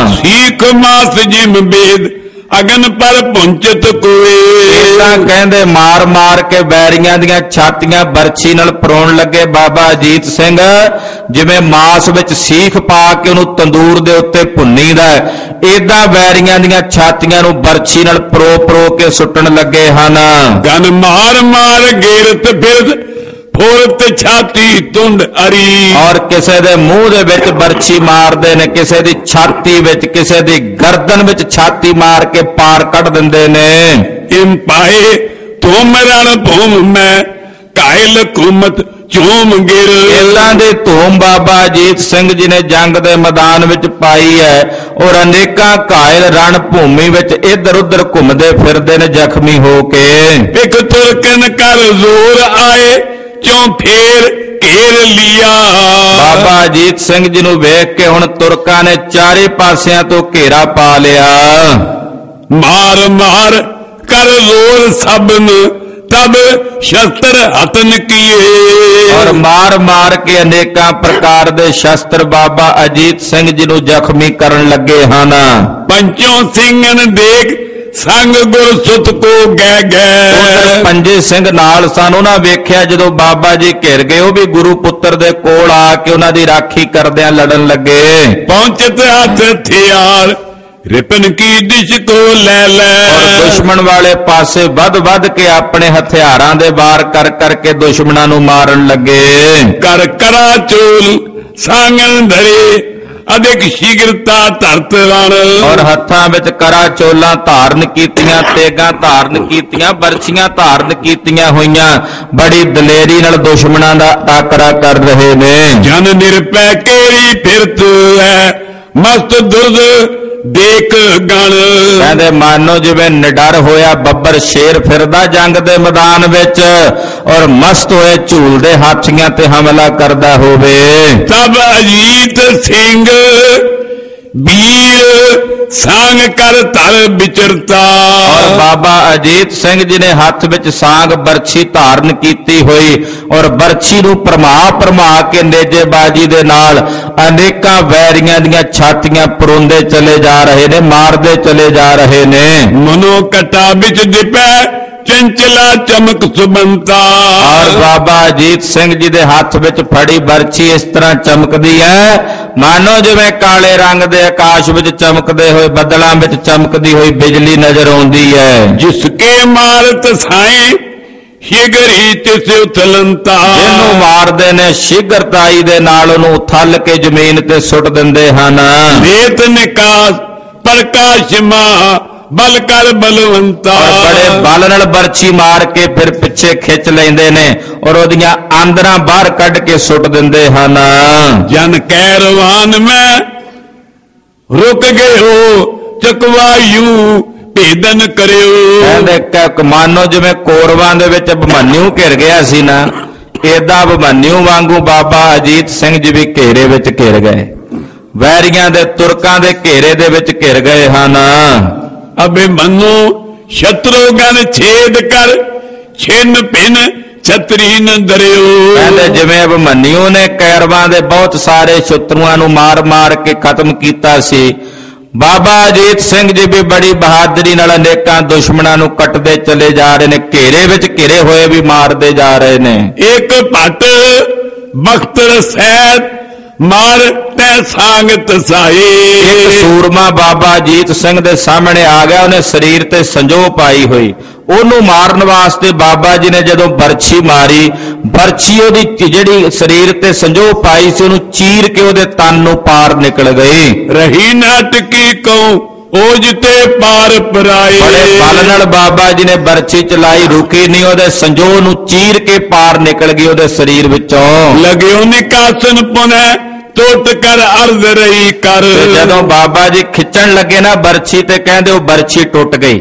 ਸੀਖ ਮਾਸ ਜਿਮ ਬੇਦ ਅਗਨ ਪਰ ਪੁੰਚਤ ਕੋਏ। ਇਦਾਂ ਕਹਿੰਦੇ ਮਾਰ ਮਾਰ ਕੇ ਵੈਰੀਆਂ ਦੀਆਂ ਛਾਤੀਆਂ ਬਰਛੀ ਨਾਲ ਪਰੋਣ ਲੱਗੇ ਬਾਬਾ ਅਜੀਤ ਸਿੰਘ, ਜਿਵੇਂ ਮਾਸ ਵਿੱਚ ਸੀਖ ਪਾ ਕੇ ਉਹਨੂੰ ਤੰਦੂਰ ਦੇ ਉੱਤੇ ਭੁੰਨੀਦਾ, ਏਦਾਂ ਵੈਰੀਆਂ ਦੀਆਂ ਛਾਤੀਆਂ ਨੂੰ ਬਰਛੀ ਨਾਲ ਪਰੋ ਕੇ ਸੁੱਟਣ ਲੱਗੇ ਹਨ। ਗਨ ਮਾਰ ਮਾਰ ਗੇਰਤ ਫਿਰਦ ਫੋਰਤ ਛਾਤੀ ਤੁੰਡ ਅਰੀ। ਔਰ ਕਿਸੇ ਦੇ ਮੂੰਹ ਦੇ ਵਿੱਚ ਬਰਛੀ ਮਾਰਦੇ ਨੇ, ਕਿਸੇ ਦੀ ਛਾਤੀ ਵਿੱਚ, ਕਿਸੇ ਦੀ ਗਰਦਨ ਵਿੱਚ ਛਾਤੀ ਮਾਰ ਕੇ ਪਾਰ ਕੱਢ ਦਿੰਦੇ ਨੇ। ਇਮ ਪਾਏ ਤੁਮ ਰਣ ਭੂਮ ਮੈਂ ਕਾਇਲ ਕੁਮਤ ਝੂਮ ਗਿਰ। ਇਦਾਂ ਦੇ ਧੂਮ ਬਾਬਾ ਅਜੀਤ ਸਿੰਘ ਜੀ ਨੇ ਜੰਗ ਦੇ ਮੈਦਾਨ ਵਿੱਚ ਪਾਈ ਹੈ ਔਰ ਅਨੇਕਾਂ ਘਾਇਲ ਰਣ ਭੂਮੀ ਵਿੱਚ ਇੱਧਰ ਉੱਧਰ ਘੁੰਮਦੇ ਫਿਰਦੇ ਨੇ ਜ਼ਖਮੀ ਹੋ ਕੇ। ਇੱਕ ਤੁਰਕਨ ਕਰ ਜ਼ੋਰ ਆਏ ਚੋਂ ਫੇਰ ਘੇਰ ਲਿਆ। ਬਾਬਾ ਅਜੀਤ ਸਿੰਘ ਜੀ ਨੂੰ ਵੇਖ ਕੇ ਹੁਣ ਤੁਰਕਾਂ ਨੇ ਚਾਰੇ ਪਾਸਿਆਂ ਤੋਂ ਘੇਰਾ ਪਾ ਲਿਆ। ਮਾਰ ਮਾਰ ਕਰ ਜ਼ੋਰ ਸਭਨ ਤਬ ਸ਼ਸਤਰ ਹਤਨ ਕੀਏ। ਔਰ ਮਾਰ ਮਾਰ ਕੇ ਅਨੇਕਾਂ ਪ੍ਰਕਾਰ ਦੇ ਸ਼ਸਤਰ ਬਾਬਾ ਅਜੀਤ ਸਿੰਘ ਜੀ ਨੂੰ ਜ਼ਖਮੀ ਕਰਨ ਲੱਗੇ ਹਨ। ਪੰਚੋਂ ਸਿੰਘਨ ਦੇਖ ਸੰਗ ਗੁਰ ਸੁਤ ਕੋ ਗੈ ਗੈ। ਪੰਜੇ ਸਿੰਘ ਨਾਲ ਸਨ, ਉਹਨਾਂ ਵੇਖਿਆ ਜਦੋਂ ਬਾਬਾ ਜੀ ਘਿਰ ਗਏ, ਉਹ ਵੀ ਗੁਰੂ ਪੁੱਤਰ ਦੇ ਕੋਲ ਆ ਕੇ ਉਹਨਾਂ ਦੀ ਰਾਖੀ ਕਰਦਿਆਂ ਲੜਨ ਲੱਗੇ। ਪਹੁੰਚਤ ਹੱਥ ਹਥਿਆਰ ਰਿਪਨ ਕੀ ਦਿਸ਼ ਕੋ ਲੈ ਲੈ। ਔਰ ਦੁਸ਼ਮਣ ਵਾਲੇ ਪਾਸੇ ਵੱਧ ਕੇ ਆਪਣੇ ਹਥਿਆਰਾਂ ਦੇ ਵਾਰ ਕਰਕੇ ਦੁਸ਼ਮਣਾਂ ਨੂੰ ਮਾਰਨ ਲੱਗੇ। ਕਰ ਕਰਾ ਚੋਲ ਸਾਂਗਨ ਧਰੇ ਅਧਿਕ ਸ਼ੀਗਰਤਾ ਧਰਤ ਰਣ। ਔਰ ਹੱਥਾਂ ਵਿੱਚ ਕਰਾ ਚੋਲਾਂ ਧਾਰਨ ਕੀਤੀਆਂ, ਤੇਗਾਂ ਧਾਰਨ ਕੀਤੀਆਂ, ਬਰਛੀਆਂ ਧਾਰਨ ਕੀਤੀਆਂ ਹੋਈਆਂ, ਬੜੀ ਦਲੇਰੀ ਨਾਲ ਦੁਸ਼ਮਣਾਂ ਦਾ ਟਾਕਰਾ ਕਰ ਰਹੇ ਨੇ। ਜਨ ਨਿਰਪੈ ਕੇਰੀ ਫਿਰਤ ਹੈ ਮਸਤ ਦੁਰਦ ਦੇਖ ਗਣ। ਕਹਿੰਦੇ ਮਾਨੋ ਜਿਵੇਂ ਨਿਡਰ ਹੋਇਆ ਬੱਬਰ ਸ਼ੇਰ ਫਿਰਦਾ ਜੰਗ ਦੇ ਮੈਦਾਨ ਵਿੱਚ ਔਰ ਮਸਤ ਹੋਏ ਝੂਲਦੇ ਹਾਥੀਆਂ ਤੇ ਹਮਲਾ ਕਰਦਾ ਹੋਵੇ। ਤਬ ਅਜੀਤ ਸਿੰਘ ਵੀਰ ਸਾਂਗ ਕਰ ਧਰ ਵਿਚਰਤਾ। ਔਰ ਬਾਬਾ ਅਜੀਤ ਸਿੰਘ ਜੀ ਨੇ ਹੱਥ ਵਿੱਚ ਸਾਂਗ ਬਰਛੀ ਧਾਰਨ ਕੀਤੀ ਹੋਈ ਔਰ ਬਰਛੀ ਨੂੰ ਭਰਮਾ ਕੇ ਨੇਜੇਬਾਜੀ ਦੇ ਨਾਲ ਅਨੇਕਾਂ ਵੈਰੀਆਂ ਦੀਆਂ ਛਾਤੀਆਂ ਪਰੋਂਦੇ ਚਲੇ ਜਾ ਰਹੇ ਨੇ, ਮਾਰਦੇ ਚਲੇ ਜਾ ਰਹੇ ਨੇ। ਮਨੋ ਕਟਾ ਵਿੱਚ ਦਿਪੈ ਚੰਚਲਾ ਚਮਕ ਸੁਬੰਤਾ। ਔਰ ਬਾਬਾ ਅਜੀਤ ਸਿੰਘ ਜੀ ਦੇ ਹੱਥ ਵਿੱਚ ਫੜੀ ਬਰਛੀ ਇਸ ਤਰ੍ਹਾਂ ਚਮਕਦੀ ਹੈ ਮਾਨੋ ਜਿਵੇਂ ਕਾਲੇ ਰੰਗ ਦੇ ਆਕਾਸ਼ ਵਿੱਚ ਚਮਕਦੇ ਹੋਏ ਬੱਦਲਾਂ ਵਿੱਚ ਚਮਕਦੀ ਹੋਈ ਬਿਜਲੀ ਨਜ਼ਰ ਆਉਂਦੀ ਹੈ। ਜਿਸ ਕੇ ਮਾਰਤ ਸਾਈਂ ਸ਼ਿਗਰੀ ਤਿਸ ਉਥਲੰਤਾ। ਜਿਹਨੂੰ ਮਾਰਦੇ ਨੇ ਸ਼ੀਘਰਤਾਈ ਦੇ ਨਾਲ ਉਹਨੂੰ ਉਥਲ ਕੇ ਜ਼ਮੀਨ ਤੇ ਸੁੱਟ ਦਿੰਦੇ ਹਨ। ਰੇਤ ਨਿਕਾਸ ਪ੍ਰਕਾਸ਼ਮਾ ਬਲ ਕਰ ਬਲਵੰਤਾ। ਬੜੇ ਬਲ ਨਾਲ ਬਰਛੀ ਮਾਰ ਕੇ ਫਿਰ ਪਿੱਛੇ ਖਿੱਚ ਲੈਂਦੇ ਨੇ ਔਰ ਉਹਦੀਆਂ ਆਂਦਰਾਂ ਬਾਹਰ ਕੱਢ ਕੇ ਸੁੱਟ ਦਿੰਦੇ ਹਨ। ਜਨ ਕਹਿਰਵਾਨ ਮੈਂ ਰੁਕ ਗਏ ਹੋ ਚਕਵਾਯੂ ਭੇਦਨ ਕਰਿਓ। ਕਹਿੰਦੇ ਮਾਨੋ ਜਿਵੇਂ ਕੋਰਵਾਂ ਦੇ ਵਿੱਚ ਅਭਿਮਨਿਊ ਘਿਰ ਗਿਆ ਸੀ ਨਾ, ਏਦਾਂ ਅਭਿਮਨਿਊ ਵਾਂਗੂ ਬਾਬਾ ਅਜੀਤ ਸਿੰਘ ਜੀ ਵੀ ਘੇਰੇ ਵਿੱਚ ਘਿਰ ਗਏ, ਵੈਰੀਆਂ ਦੇ ਤੁਰਕਾਂ ਦੇ ਘੇਰੇ ਦੇ ਵਿੱਚ ਘਿਰ ਗਏ ਹਨ। ਅਭਿਮਨੂ ਸ਼ਤਰੂਗਨ ਛੇਦ ਕਰ ਛਿਨ ਭਿਨ ਛਤਰੀ ਨ ਦਰਿਓ। ਕਹਿੰਦੇ ਜਿਵੇਂ ਅਭਿਮਨਿਊ ਨੇ ਕੈਰਵਾਂ ਦੇ ਬਹੁਤ ਸਾਰੇ ਸ਼ਤਰੂਆਂ ਨੂੰ ਮਾਰ-ਮਾਰ ਕੇ ਖਤਮ ਕੀਤਾ ਸੀ, ਬਾਬਾ ਅਜੀਤ ਸਿੰਘ ਜੀ ਵੀ ਬੜੀ ਬਹਾਦਰੀ ਨਾਲ ਅਨੇਕਾਂ ਦੁਸ਼ਮਣਾਂ ਨੂੰ ਕੱਟਦੇ ਚਲੇ ਜਾ ਰਹੇ ਨੇ, ਘੇਰੇ ਵਿੱਚ ਘਿਰੇ ਹੋਏ ਵੀ ਮਾਰਦੇ ਜਾ ਰਹੇ ਨੇ। ਇੱਕ ਭੱਟ ਬਖਤਰ ਸੈਦ ਮਾਰ ਤੈ ਸਾਗਤ ਸਾਈ। ਇੱਕ ਸੂਰਮਾ ਬਾਬਾ ਅਜੀਤ ਸਿੰਘ ਦੇ ਸਾਹਮਣੇ ਆ ਗਿਆ, ਉਹਨੇ ਸਰੀਰ ਤੇ ਸੰਜੋਹ ਪਾਈ ਹੋਈ, ਉਹਨੂੰ ਮਾਰਨ ਵਾਸਤੇ ਬਾਬਾ ਜੀ ਨੇ ਜਦੋਂ ਬਰਛੀ ਮਾਰੀ, ਬਰਛੀ ਉਹਦੀ ਜਿਹੜੀ ਸਰੀਰ ਤੇ ਸੰਜੋਹ ਪਾਈ ਸੀ ਉਹਨੂੰ ਚੀਰ ਕੇ ਉਹਦੇ ਤਨ ਨੂੰ ਪਾਰ ਨਿਕਲ ਗਈ। ਰਹੀ ਨਾਟਕੀ ਕਉ ਉਹ ਜਿਤੇ ਪਾਰ ਪਰਾਏ। ਬੜੇ ਬਲ ਨਾਲ ਬਾਬਾ ਜੀ ਨੇ ਬਰਛੀ ਚਲਾਈ, ਰੁਕੀ ਨਹੀਂ, ਉਹਦੇ ਸੰਜੋਹ ਨੂੰ ਚੀਰ ਕੇ ਪਾਰ ਨਿਕਲ ਗਈ ਉਹਦੇ ਸਰੀਰ ਵਿੱਚੋਂ। ਲਗਿਓ ਨਿਕਾਸਨ ਪੁਨੈ ਟੁੱਟ ਕਰ ਅਰਜ਼ ਰਹੀ ਕਰ। ਜਦੋਂ ਬਾਬਾ ਜੀ ਖਿੱਚਣ ਲੱਗੇ ਨਾ ਬਰਛੀ ਤੇ, ਕਹਿੰਦੇ ਉਹ ਬਰਛੀ ਟੁੱਟ ਗਈ।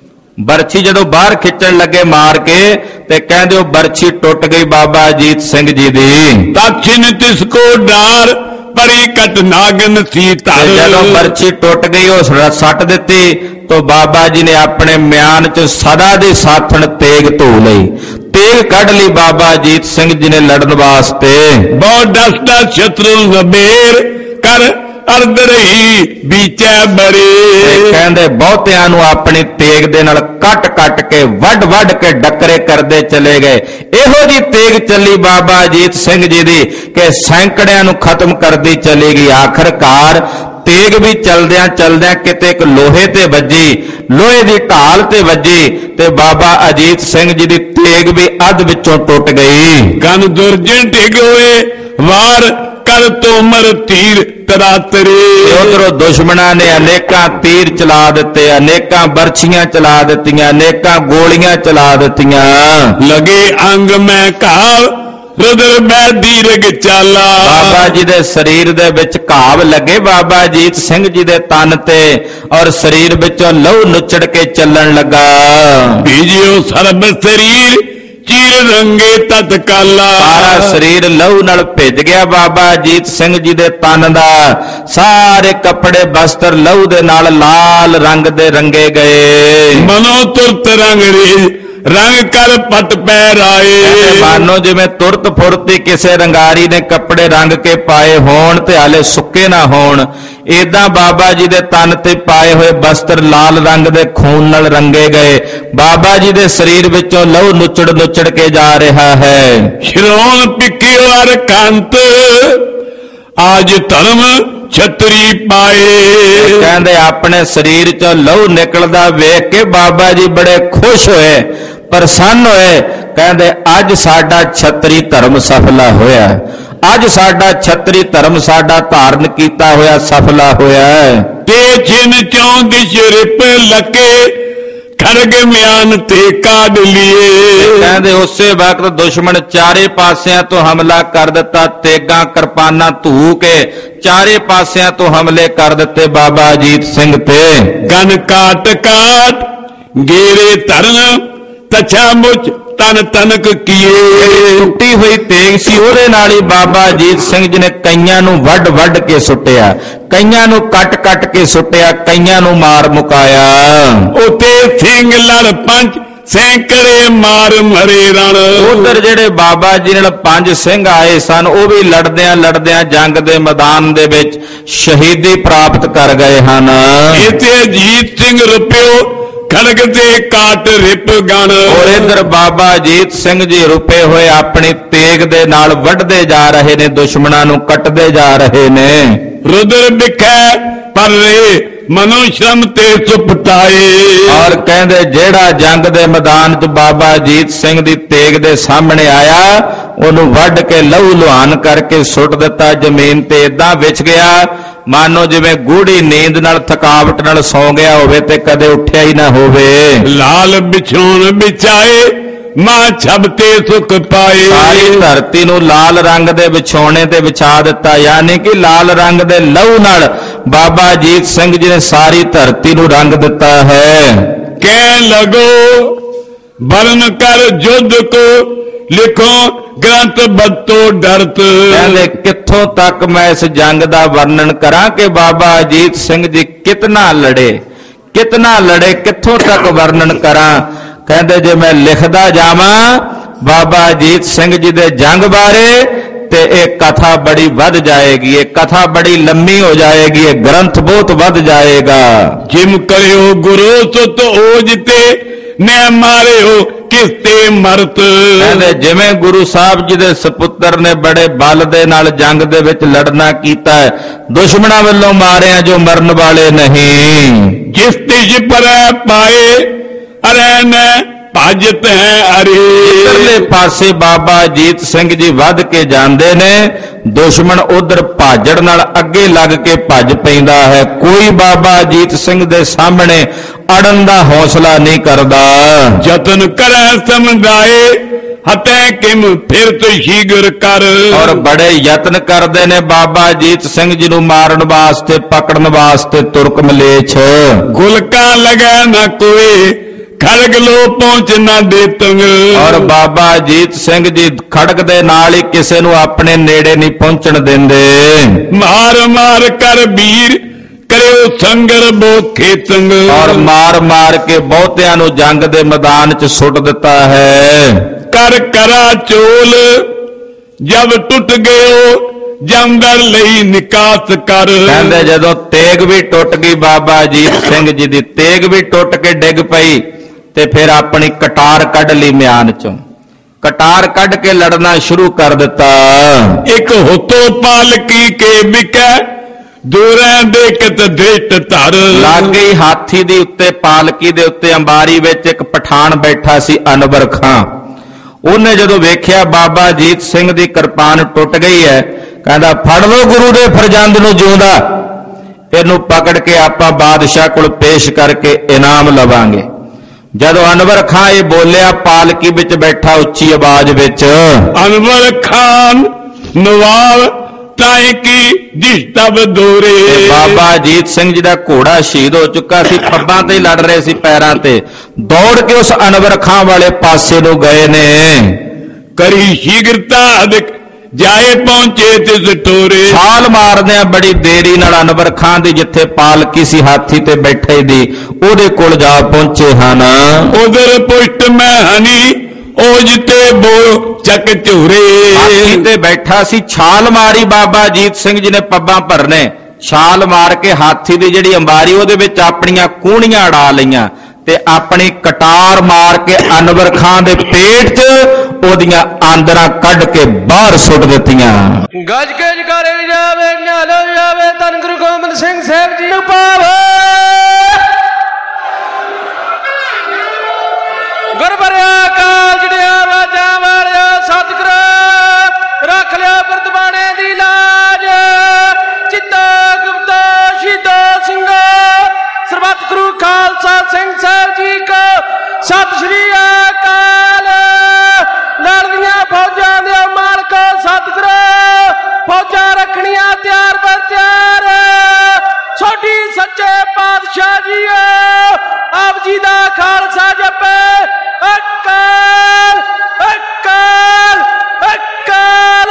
ਬਰਛੀ ਜਦੋਂ ਬਾਹਰ ਖਿੱਚਣ ਲੱਗੇ ਮਾਰ ਕੇ ਤੇ ਕਹਿੰਦੇ ਉਹ ਬਰਛੀ ਟੁੱਟ ਗਈ ਬਾਬਾ ਅਜੀਤ ਸਿੰਘ ਜੀ ਦੀ। ਤਖਿਨ ਤਿਸ ਕੋ ਡਾਰ ਪਰੀ ਕਟ ਨਾਗਨ ਸੀ ਧਰ। ਜਦੋਂ ਬਰਛੀ ਟੁੱਟ ਗਈ ਉਹ ਸੱਟ ਦਿੱਤੀ ਤਾਂ ਬਾਬਾ ਜੀ ਨੇ ਆਪਣੇ ਮਿਆਨ 'ਚ ਸਦਾ ਦੀ ਸਾਥਣ ਤੇਗ ਧੋ ਲਈ, ਤੇਗ ਕੱਢ ਲਈ ਬਾਬਾ ਅਜੀਤ ਸਿੰਘ ਜੀ ਨੇ ਲੜਨ ਵਾਸਤੇ। ਬਹੁਤ ਦਸਤਾ ਸ਼ਤਰੂ ਜ਼ਬੇਰ ਕਰ ਅਰਦ ਰਹੀ ਬੀਚੈ ਬਰੇ। ਕਹਿੰਦੇ ਬਹੁਤਿਆਂ ਨੂੰ ਆਪਣੀ ਤੇਗ ਦੇ ਨਾਲ ਕੱਟ ਕੇ ਵੱਢ ਕੇ ਡੱਕਰੇ ਕਰਦੇ ਚਲੇ ਗਏ। ਇਹੋ ਜੀ ਤੇਗ ਚੱਲੀ ਬਾਬਾ ਅਜੀਤ ਸਿੰਘ ਜੀ ਦੀ ਕਿ ਸੈਂਕੜਿਆਂ ਨੂੰ ਖਤਮ ਕਰਦੀ ਚਲੀ ਗਈ। ਆਖਰਕਾਰ ਤੇਗ ਵੀ ਚਲਦਿਆਂ ਕਿਤੇ ਇੱਕ ਲੋਹੇ ਤੇ ਵੱਜੀ, ਲੋਹੇ ਦੀ ਢਾਲ ਤੇ ਵੱਜੀ ਤੇ ਬਾਬਾ ਅਜੀਤ ਸਿੰਘ ਜੀ ਦੀ ਤੇਗ ਵੀ ਅੱਧ ਵਿੱਚੋਂ ਟੁੱਟ ਗਈ। ਗਨ ਦੁਰਜਨ ਡਿੱਗ ਹੋਏ ਵਾਰ ਕਰ ਤੋਮਰ ਤੀਰ ਤਰਾਤਰੇ। ਉਧਰੋਂ ਦੁਸ਼ਮਣਾਂ ਨੇ ਅਨੇਕਾਂ ਤੀਰ ਚਲਾ ਦਿੱਤੇ, ਅਨੇਕਾਂ ਬਰਛੀਆਂ ਚਲਾ ਦਿੱਤੀਆਂ, ਅਨੇਕਾਂ ਗੋਲੀਆਂ ਚਲਾ ਦਿੱਤੀਆਂ। ਲਗੇ ਅੰਗ ਮੈਂ ਘਾਵ ਰੁਦਰ ਬੈ ਦੀਰਗ ਚਾਲਾ। ਬਾਬਾ ਜੀ ਦੇ ਸਰੀਰ ਦੇ ਵਿੱਚ ਘਾਵ ਲੱਗੇ ਬਾਬਾ ਅਜੀਤ ਸਿੰਘ ਜੀ ਦੇ ਤਨ ਤੇ, ਔਰ ਸਰੀਰ ਵਿੱਚੋਂ ਲਹੂ ਨੁੱਚੜ ਕੇ ਚੱਲਣ ਲੱਗਾ। ਭੀਜਿਓ ਸਰਬ ਸਰੀਰ ਚੀਰ ਰੰਗੇ ਤਤਕਾਲਾ। ਸਾਰਾ ਸਰੀਰ ਲਹੂ ਨਾਲ ਭਿੱਜ ਗਿਆ ਬਾਬਾ ਅਜੀਤ ਸਿੰਘ ਜੀ ਦੇ ਤਨ ਦਾ, ਸਾਰੇ ਕੱਪੜੇ ਬਸਤਰ ਲਹੂ ਦੇ ਨਾਲ ਲਾਲ ਰੰਗ ਦੇ ਰੰਗੇ ਗਏ। ਮਨੋ ਤੁਰਤ ਰੰਗ ਰੇ ਰੰਗ ਕਰ ਪਟ ਪੈ ਰਾਏ। ਮਾਨੋ ਜਿਵੇਂ ਤੁਰਤ ਫੁਰਤੀ ਕਿਸੇ ਰੰਗਾਰੀ ਨੇ ਕੱਪੜੇ ਰੰਗ ਕੇ ਪਾਏ ਹੋਣ ਤੇ ਹਾਲੇ ਸੁੱਕੇ ਨਾ ਹੋਣ, ਏਦਾਂ ਬਾਬਾ ਜੀ ਦੇ ਤਨ ਤੇ ਪਾਏ ਹੋਏ ਬਸਤਰ ਲਾਲ ਰੰਗ ਦੇ ਖੂਨ ਨਾਲ ਰੰਗੇ ਗਏ। ਬਾਬਾ ਜੀ ਦੇ ਸਰੀਰ ਵਿੱਚੋਂ ਲਹੂ ਨੁੱਚੜ ਕੇ ਜਾ ਰਿਹਾ ਹੈ। ਸ਼ਿਰੋਣ ਪਿੱਕਿਓ ਅਰ ਕੰਤ ਆਜ ਧਰਮ ਛਤਰੀ ਪਾਏ। ਕਹਿੰਦੇ ਆਪਣੇ ਸਰੀਰ ਚੋਂ ਲਹੂ ਨਿਕਲਦਾ ਵੇਖ ਕੇ ਬਾਬਾ ਜੀ ਬੜੇ ਖੁਸ਼ ਹੋਏ, ਪ੍ਰਸੰਨ ਹੋਏ। ਕਹਿੰਦੇ ਅੱਜ ਸਾਡਾ ਛਤਰੀ ਧਰਮ ਸਫਲਾ ਹੋਇਆ, ਅੱਜ ਸਾਡਾ ਛਤਰੀ ਧਰਮ ਸਾਡਾ ਧਾਰਨ ਕੀਤਾ ਹੋਇਆ ਸਫਲਾ ਹੋਇਆ। ਤੇ ਜਿਨ ਚੋਂ ਦਿਸ਼ ਰਿਪ ਲੱਕੇ ਖੜਗ ਮਿਆਨ ਤੇ ਕਾਢ ਲਿਏ। ਕਹਿੰਦੇ ਉਸੇ ਵਕਤ ਦੁਸ਼ਮਣ ਚਾਰੇ ਪਾਸਿਆਂ ਤੋਂ ਹਮਲਾ ਕਰ ਦਿੱਤਾ, ਤੇਗਾਂ ਕਿਰਪਾਨਾਂ ਧੂ ਕੇ ਚਾਰੇ ਪਾਸਿਆਂ ਤੋਂ ਹਮਲੇ ਕਰ ਦਿੱਤੇ ਬਾਬਾ ਅਜੀਤ ਸਿੰਘ ਤੇ। ਗਨ ਕਾਟ ਗੇਰੇ ਧਰਨ ਤਛਾ ਮੁਚ ਤਨ ਤਨਕ ਕੀਏ। ਟੁੱਟੀ ਹੋਈ ਤੇਗ ਸੀ ਉਹਦੇ ਨਾਲ ਹੀ ਬਾਬਾ ਅਜੀਤ ਸਿੰਘ ਜੀ ਨੇ ਕਈਆਂ ਨੂੰ ਵੱਢ ਕੇ ਸੁੱਟਿਆ, ਕਈਆਂ ਨੂੰ ਕੱਟ ਕੇ ਸੁੱਟਿਆ, ਕਈਆਂ ਨੂੰ ਮਾਰ ਮੁਕਾਇਆ। ਉਤੇ ਸਿੰਘ ਲੜ ਪੰਜ ਸੈਂਕੜੇ ਮਾਰ ਮਰੇ ਰਣ। ਉਧਰ ਜਿਹੜੇ ਬਾਬਾ ਜੀ ਨਾਲ 5 ਸਿੰਘ ਆਏ ਸਨ ਉਹ ਵੀ ਲੜਦਿਆਂ ਜੰਗ ਦੇ ਮੈਦਾਨ ਦੇ ਵਿੱਚ ਸ਼ਹੀਦੀ ਪ੍ਰਾਪਤ ਕਰ ਗਏ ਹਨ। ਇਥੇ ਅਜੀਤ ਸਿੰਘ ਰੁਪਿਓ ਖੜਗ ਤੇ ਕਾਟ ਰਿਪ ਗਣ। ਔਰ ਇਧਰ ਬਾਬਾ ਅਜੀਤ ਸਿੰਘ ਜੀ ਰੁਪੇ ਹੋਏ ਆਪਣੀ ਤੇਗ ਦੇ ਨਾਲ ਵੱਢਦੇ ਜਾ ਰਹੇ ਨੇ, ਦੁਸ਼ਮਣਾਂ ਨੂੰ ਕੱਟਦੇ ਜਾ ਰਹੇ ਨੇ। ਰੁਦਰ ਵਿਖੈ ਪਰ ਰੇ ਮਨੋ ਸ਼ਰਮ ਤੇ ਸੁਪਟਾਏ। ਔਰ ਕਹਿੰਦੇ ਜਿਹੜਾ ਜੰਗ ਦੇ ਮੈਦਾਨ 'ਚ ਬਾਬਾ ਅਜੀਤ ਸਿੰਘ ਦੀ ਤੇਗ ਦੇ ਸਾਹਮਣੇ ਆਇਆ ਉਹਨੂੰ ਵੱਢ ਕੇ ਲਹੂ ਲੁਹਾਨ ਕਰਕੇ ਸੁੱਟ ਦਿੱਤਾ ਜ਼ਮੀਨ ਤੇ, ਏਦਾਂ ਵਿਛ ਗਿਆ ਮਾਨੋ ਜਿਵੇਂ ਗੂੜੀ ਨੀਂਦ ਨਾਲ ਥਕਾਵਟ ਨਾਲ ਸੌਂ ਗਿਆ ਹੋਵੇ ਤੇ ਕਦੇ ਉੱਠਿਆ ਹੀ ਨਾ ਹੋਵੇ। ਲਾਲ ਵਿਛੋਣ ਵਿਛਾਏ ਮਾਂ ਛਬ ਤੇ ਸੁਖ ਪਾਏ। ਸਾਰੀ ਧਰਤੀ ਨੂੰ ਲਾਲ ਰੰਗ ਦੇ ਵਿਛੋਣੇ ਤੇ ਵਿਛਾ ਦਿੱਤਾ, ਯਾਨੀ ਕਿ ਲਾਲ ਰੰਗ ਦੇ ਲਹੂ ਨਾਲ ਬਾਬਾ ਅਜੀਤ ਸਿੰਘ ਜੀ ਨੇ ਸਾਰੀ ਧਰਤੀ ਨੂੰ ਰੰਗ ਦਿੱਤਾ ਹੈ। ਕਹਿ ਲਗੋ ਵਰਨ ਕਰ ਜੁੱਧ ਕੋ ਲਿਖੋ ਗ੍ਰੰਥ ਬੱਤੋ ਡਰਤ। ਕਹਿੰਦੇ ਕਿੱਥੋਂ ਤੱਕ ਮੈਂ ਇਸ ਜੰਗ ਦਾ ਵਰਣਨ ਕਰਾਂ ਕਿ ਬਾਬਾ ਅਜੀਤ ਸਿੰਘ ਜੀ ਕਿਤਨਾ ਲੜੇ, ਕਿੱਥੋਂ ਤੱਕ ਵਰਣਨ ਕਰਾਂ। ਕਹਿੰਦੇ ਜੇ ਮੈਂ ਲਿਖਦਾ ਜਾਵਾਂ ਬਾਬਾ ਅਜੀਤ ਸਿੰਘ ਜੀ ਦੇ ਜੰਗ ਬਾਰੇ ਤੇ ਇਹ ਕਥਾ ਬੜੀ ਵੱਧ ਜਾਏਗੀ, ਇਹ ਕਥਾ ਬੜੀ ਲੰਮੀ ਹੋ ਜਾਏਗੀ, ਇਹ ਗ੍ਰੰਥ ਬਹੁਤ ਵੱਧ ਜਾਏਗਾ। ਜਿਮ ਕਰਿਓ ਗੁਰੂ ਸੁਤ ਓਜ ਤੇ ਨੇ ਮਾਰਿਓ ਕਿਸ ਤੇ ਮਰਤ। ਕਹਿੰਦੇ ਜਿਵੇਂ ਗੁਰੂ ਸਾਹਿਬ ਜੀ ਦੇ ਸਪੁੱਤਰ ਨੇ ਬੜੇ ਬਲ ਦੇ ਨਾਲ ਜੰਗ ਦੇ ਵਿੱਚ ਲੜਨਾ ਕੀਤਾ ਹੈ, ਦੁਸ਼ਮਣਾਂ ਵੱਲੋਂ ਮਾਰਿਆ ਜੋ ਮਰਨ ਵਾਲੇ ਨਹੀਂ। ਜਿਸ ਤਿਜ ਪਰੈ ਪਾਏ ਅਰੈ ਨ ਭਜਤ ਹੈ ਅਰੇ। ਇਧਰਲੇ ਪਾਸੇ ਬਾਬਾ ਅਜੀਤ ਸਿੰਘ ਜੀ ਵੱਧ ਕੇ ਜਾਂਦੇ ਨੇ, ਦੁਸ਼ਮਣ ਉਧਰ ਭਾਜੜ ਨਾਲ ਅੱਗੇ ਲੱਗ ਕੇ ਭੱਜ ਪੈਂਦਾ ਹੈ। ਕੋਈ ਬਾਬਾ ਅਜੀਤ ਸਿੰਘ ਦੇ ਸਾਹਮਣੇ ਅੜਨ ਦਾ ਹੌਸਲਾ ਨਹੀਂ ਕਰਦਾ। ਜਤਨ ਕਰੈ ਸਮਝਾਏ ਹਤੈ ਕਿਮ ਫਿਰ ਤੋ ਸ਼ੀਗਰ ਕਰ। ਔਰ ਬੜੇ ਯਤਨ ਕਰਦੇ ਨੇ ਬਾਬਾ ਅਜੀਤ ਸਿੰਘ ਜੀ ਨੂੰ ਮਾਰਨ ਵਾਸਤੇ, ਪਕੜਨ ਵਾਸਤੇ ਤੁਰਕ ਮਲੇਛ। ਗੁਲਕਾ ਲਗੈ ਨਾ ਕੋਈ ਖੜਗ ਲੋ ਪਹੁੰਚ ਨਾ ਦੇ ਤੁੰਗ। ਔਰ ਬਾਬਾ ਅਜੀਤ ਸਿੰਘ ਜੀ ਖੜਗ ਦੇ ਨਾਲ ਹੀ ਕਿਸੇ ਨੂੰ ਆਪਣੇ ਨੇੜੇ ਨਹੀਂ ਪਹੁੰਚਣ ਦਿੰਦੇ। ਮਾਰ ਮਾਰ ਕਰ ਵੀਰ ਕਰਿਓ ਸੰਗਰ ਬੋਖੇ ਤੁੰਗ। ਔਰ ਮਾਰ ਮਾਰ ਕੇ ਬਹੁਤਿਆਂ ਨੂੰ ਜੰਗ ਦੇ ਮੈਦਾਨ 'ਚ ਸੁੱਟ ਦਿੱਤਾ ਹੈ। ਕਰ ਕਰਾ ਚੋਲ ਜਬ ਟੁੱਟ ਗਇਓ ਜੰਦਰ ਲਈ ਨਿਕਾਸ ਕਰ। ਕਹਿੰਦੇ ਜਦੋਂ ਤੇਗ ਵੀ ਟੁੱਟ ਗਈ ਬਾਬਾ ਅਜੀਤ ਸਿੰਘ ਜੀ ਦੀ, ਤੇਗ ਵੀ ਟੁੱਟ ਕੇ ਡਿੱਗ ਪਈ ਤੇ ਫਿਰ ਆਪਣੀ ਕਟਾਰ ਕੱਢ ਲਈ ਮਿਆਨ 'ਚੋਂ, ਕਟਾਰ ਕੱਢ ਕੇ ਲੜਨਾ ਸ਼ੁਰੂ ਕਰ ਦਿੱਤਾ। ਇੱਕ ਹੁੱਤੋਂ ਪਾਲਕੀ ਕੇ ਵਿਕੈ ਦੂਰਾਂ ਦੇਖਤ ਦ੍ਰਿਸ਼ਟ ਧਰ। ਲੱਗ ਗਈ ਹਾਥੀ ਦੇ ਉੱਤੇ, ਪਾਲਕੀ ਦੇ ਉੱਤੇ ਅੰਬਾਰੀ ਵਿੱਚ ਇੱਕ ਪਠਾਨ ਬੈਠਾ ਸੀ ਅਨਵਰ ਖਾਂ। ਉਹਨੇ ਜਦੋਂ ਵੇਖਿਆ ਬਾਬਾ ਅਜੀਤ ਸਿੰਘ ਦੀ ਕਿਰਪਾਨ ਟੁੱਟ ਗਈ ਹੈ, ਕਹਿੰਦਾ ਫੜ ਲਓ ਗੁਰੂ ਦੇ ਫਰਜ਼ੰਦ ਨੂੰ ਜਿਉਂਦਾ, ਇਹਨੂੰ ਪਕੜ ਕੇ ਆਪਾਂ ਬਾਦਸ਼ਾਹ ਕੋਲ ਪੇਸ਼ ਕਰਕੇ ਇਨਾਮ ਲਵਾਂਗੇ। ਜਦੋਂ ਅਨਵਰ ਖਾਂ ਇਹ ਬੋਲਿਆ, ਪਾਲਕੀ ਵਿੱਚ ਬੈਠਾ ਉੱਚੀ ਆਵਾਜ਼ ਵਿੱਚ, ਅਨਵਰ ਖਾਨ ਨਵਾਬ ਤਾਏ ਕੀ ਦਿਸ਼ਤਬ ਦੋਰੇ। ਬਾਬਾ ਅਜੀਤ ਸਿੰਘ ਜੀ ਦਾ ਘੋੜਾ ਸ਼ਹੀਦ ਹੋ ਚੁੱਕਾ ਸੀ, ਖੱਬਾਂ ਤੇ ਲੜ ਰਹੇ ਸੀ ਪੈਰਾਂ ਤੇ, ਦੌੜ ਕੇ ਉਸ ਅਨਵਰ ਖਾਂ ਵਾਲੇ ਪਾਸੇ ਨੂੰ ਗਏ ਨੇ। ਕਰੀ ਸ਼ੀਗਰਤਾ ਅਦਿਕ ਜਾਏ ਪਹੁੰਚੇ ਤਿਸ ਟੋਰੇ। ਛਾਲ ਮਾਰਦਿਆਂ ਬੜੀ ਦੇਰੀ ਨਾਲ ਅਨਵਰ ਖਾਂ ਦੀ ਜਿੱਥੇ ਪਾਲਕੀ ਸੀ ਹਾਥੀ ਤੇ ਬੈਠੇ ਦੀ, ਉਹਦੇ ਕੋਲ ਜਾ ਪਹੁੰਚੇ ਹਨ। ਉਧਰ ਪੁਸ਼ਟ ਮੈਂ ਹਨੀ ਉਹ ਜਿੱਤੇ ਬੋ ਚੱਕ ਝੂਰੇ। ਹਾਥੀ ਤੇ ਬੈਠਾ ਸੀ, ਛਾਲ ਮਾਰੀ ਬਾਬਾ ਅਜੀਤ ਸਿੰਘ ਜੀ ਨੇ ਪੱਬਾਂ ਭਰਨੇ, ਛਾਲ ਮਾਰ ਕੇ ਹਾਥੀ ਦੀ ਜਿਹੜੀ ਅੰਬਾਰੀ ਉਹਦੇ ਵਿੱਚ ਆਪਣੀਆਂ ਕੂਹਣੀਆਂ ਅੜਾ ਲਈਆਂ ਤੇ ਆਪਣੀ ਕਟਾਰ ਮਾਰ ਕੇ ਅਨਵਰ ਖਾਂ ਦੇ ਪੇਟ 'ਚ ਉਹਦੀਆਂ ਆਂਦਰਾਂ ਕੱਢ ਕੇ ਬਾਹਰ ਸੁੱਟ ਦਿੱਤੀਆਂ। ਗੱਜ ਕੇ ਜਕਾਰੇ ਜਾਵੇ, ਨਿਹਾਲੋ ਜਾਵੇ, ਧੰਨ ਗੁਰੂ ਗੋਬਿੰਦ ਸਿੰਘ ਸਾਹਿਬ ਜੀ ਨੂੰ ਪਾਵੇ। ਗੁਰਬਰਿਆ ਕਾਲ ਜੜਿਆ ਵਾਜਾਂ ਵਾਲਿਆ ਸਤਿਗੁਰ ਰੱਖ ਲਿਆ ਵਰਤਮਾਨੇ ਦੀ ਲਾਜ। ਚਿੱਤਾ ਗੁਪਤਾ ਸ਼ਹੀਦਾ ਸਿੰਘਾ ਸਰਬੱਤ ਗੁਰੂ ਖਾਲਸਾ ਸਿੰਘ ਸਾਹਿਬ ਜੀ ਕੋ ਸਤਿ ਸ੍ਰੀ ਅਕਾਲ। ਲੜਦੀਆਂ ਫੌਜਾਂ ਦੇ ਮਾਲਕ ਸਤਿਗੁਰ ਫੌਜਾਂ ਰੱਖਣੀਆਂ ਤਿਆਰ ਬਰ ਤਿਆਰ। ਛੋਟੀ ਸੱਚੇ ਪਾਤਸ਼ਾਹ ਜੀ ਆਪ ਜੀ ਦਾ ਖਾਲਸਾ ਜਪੇ ਅਕਾਲ ਅਕਾਲ ਅਕਾਲ।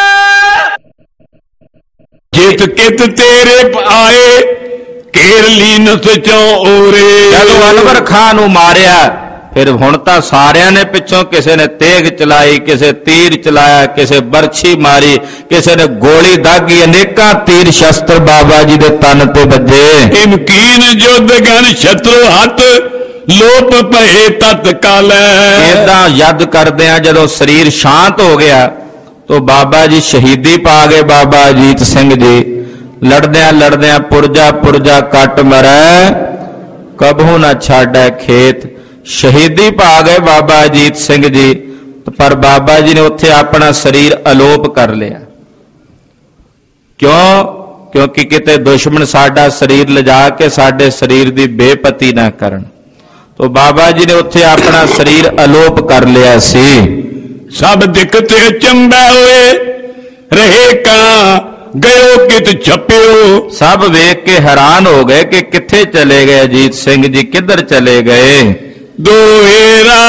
ਜਿਤ ਕਿਤ ਤੇਰੇ ਆਏ ਕੇਰਲੀ ਨਸਚੋਂ ਓਰੇ। ਜਦੋਂ ਅਨਵਰ ਖਾਂ ਨੂੰ ਮਾਰਿਆ ਫਿਰ ਹੁਣ ਤਾਂ ਸਾਰਿਆਂ ਨੇ ਪਿੱਛੋਂ, ਕਿਸੇ ਨੇ ਤੇਗ ਚਲਾਈ, ਕਿਸੇ ਤੀਰ ਚਲਾਇਆ, ਕਿਸੇ ਬਰਛੀ ਮਾਰੀ, ਕਿਸੇ ਨੇ ਗੋਲੀ ਦਾਗੀ, ਅਨੇਕਾਂ ਤੀਰ ਸ਼ਸਤਰ ਬਾਬਾ ਜੀ ਦੇ ਤਨ ਤੇ ਵੱਜੇ। ਇਮਕੀਨ ਜੁੱਧ ਗਨ ਸ਼ਤਰੂ ਹੱਥ ਲੋਪ ਭਏ ਤਤਕਾਲ। ਏਦਾਂ ਯੱਦ ਕਰਦਿਆਂ ਜਦੋਂ ਸਰੀਰ ਸ਼ਾਂਤ ਹੋ ਗਿਆ ਤਾਂ ਬਾਬਾ ਜੀ ਸ਼ਹੀਦੀ ਪਾ ਗਏ। ਬਾਬਾ ਅਜੀਤ ਸਿੰਘ ਜੀ ਲੜਦਿਆਂ ਲੜਦਿਆਂ ਪੁਰਜਾ ਪੁਰਜਾ ਕੱਟ ਮਰੈ ਕਬਹੂ ਨਾ ਛਾੜੈ ਖੇਤ। ਸ਼ਹੀਦੀ ਪਾ ਗਏ ਬਾਬਾ ਅਜੀਤ ਸਿੰਘ ਜੀ, ਪਰ ਬਾਬਾ ਜੀ ਨੇ ਉੱਥੇ ਆਪਣਾ ਸਰੀਰ ਅਲੋਪ ਕਰ ਲਿਆ। ਕਿਉਂ? ਕਿਉਂਕਿ ਕਿਤੇ ਦੁਸ਼ਮਣ ਸਾਡਾ ਸਰੀਰ ਲਿਜਾ ਕੇ ਸਾਡੇ ਸਰੀਰ ਦੀ ਬੇਪਤੀ ਨਾ ਕਰਨ। ਤੋ ਬਾਬਾ ਜੀ ਨੇ ਉੱਥੇ ਆਪਣਾ ਸਰੀਰ ਅਲੋਪ ਕਰ ਲਿਆ ਸੀ। ਸਭ ਦਿੱਕਤ ਚੰਬੈ ਹੋਏ ਰਹੇ ਕਾਂ ਗਇਓ ਕਿਤ ਛਪਿਓ। ਸਭ ਵੇਖ ਕੇ ਹੈਰਾਨ ਹੋ ਗਏ ਕਿ ਕਿੱਥੇ ਚਲੇ ਗਏ ਅਜੀਤ ਸਿੰਘ ਜੀ, ਕਿੱਧਰ ਚਲੇ ਗਏ। ਦੋਹੇਰਾ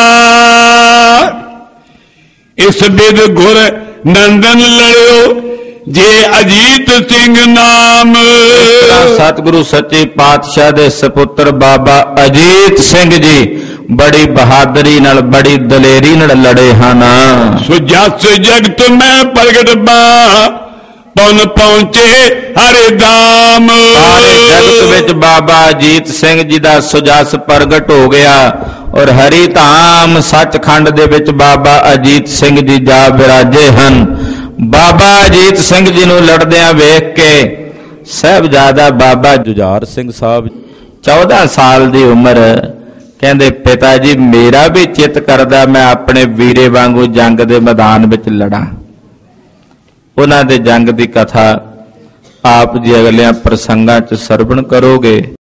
ਇਸ ਬਿਦ ਗੁਰ ਨੰਦਨ ਲੜਿਓ ਜੇ ਅਜੀਤ ਸਿੰਘ ਨਾਮ। ਸਤਿਗੁਰੂ ਸੱਚੇ ਪਾਤਸ਼ਾਹ ਦੇ ਸਪੁੱਤਰ ਬਾਬਾ ਅਜੀਤ ਸਿੰਘ ਜੀ ਬੜੀ ਬਹਾਦਰੀ ਨਾਲ ਬੜੀ ਦਲੇਰੀ ਨਾਲ ਲੜੇ ਹਨ। ਸੋ ਜਸ ਜਗਤ ਮੈਂ ਪ੍ਰਗਟ ਬਾ ਪਉਨ ਪਹੁੰਚੇ ਹਰਿ ਧਾਮ। ਸਾਰੇ ਜਗਤ ਵਿੱਚ ਬਾਬਾ ਅਜੀਤ ਸਿੰਘ ਜੀ ਦਾ ਸੁਜਸ ਪ੍ਰਗਟ ਹੋ ਗਿਆ ਔਰ ਹਰੀ ਧਾਮ ਸੱਚਖੰਡ ਦੇ ਵਿੱਚ ਬਾਬਾ ਅਜੀਤ ਸਿੰਘ ਜੀ ਜਾ ਬਿਰਾਜੇ ਹਨ। ਬਾਬਾ ਅਜੀਤ ਸਿੰਘ ਜੀ ਨੂੰ ਲੜਦਿਆਂ ਵੇਖ ਕੇ ਸਾਹਿਬਜ਼ਾਦਾ ਬਾਬਾ ਜੁਝਾਰ ਸਿੰਘ ਸਾਹਿਬ 14 ਸਾਲ ਦੀ ਉਮਰ ਕਹਿੰਦੇ ਪਿਤਾ ਜੀ ਮੇਰਾ ਵੀ ਚਿੱਤ ਕਰਦਾ ਮੈਂ ਆਪਣੇ ਵੀਰੇ ਵਾਂਗੂ ਜੰਗ ਦੇ ਮੈਦਾਨ ਵਿੱਚ ਲੜਾਂ। ਉਹਨਾਂ ਦੇ ਜੰਗ ਦੀ ਕਥਾ ਆਪ ਜੀ ਅਗਲਿਆਂ ਪ੍ਰਸੰਗਾਂ 'ਚ ਸਰਵਣ ਕਰੋਗੇ।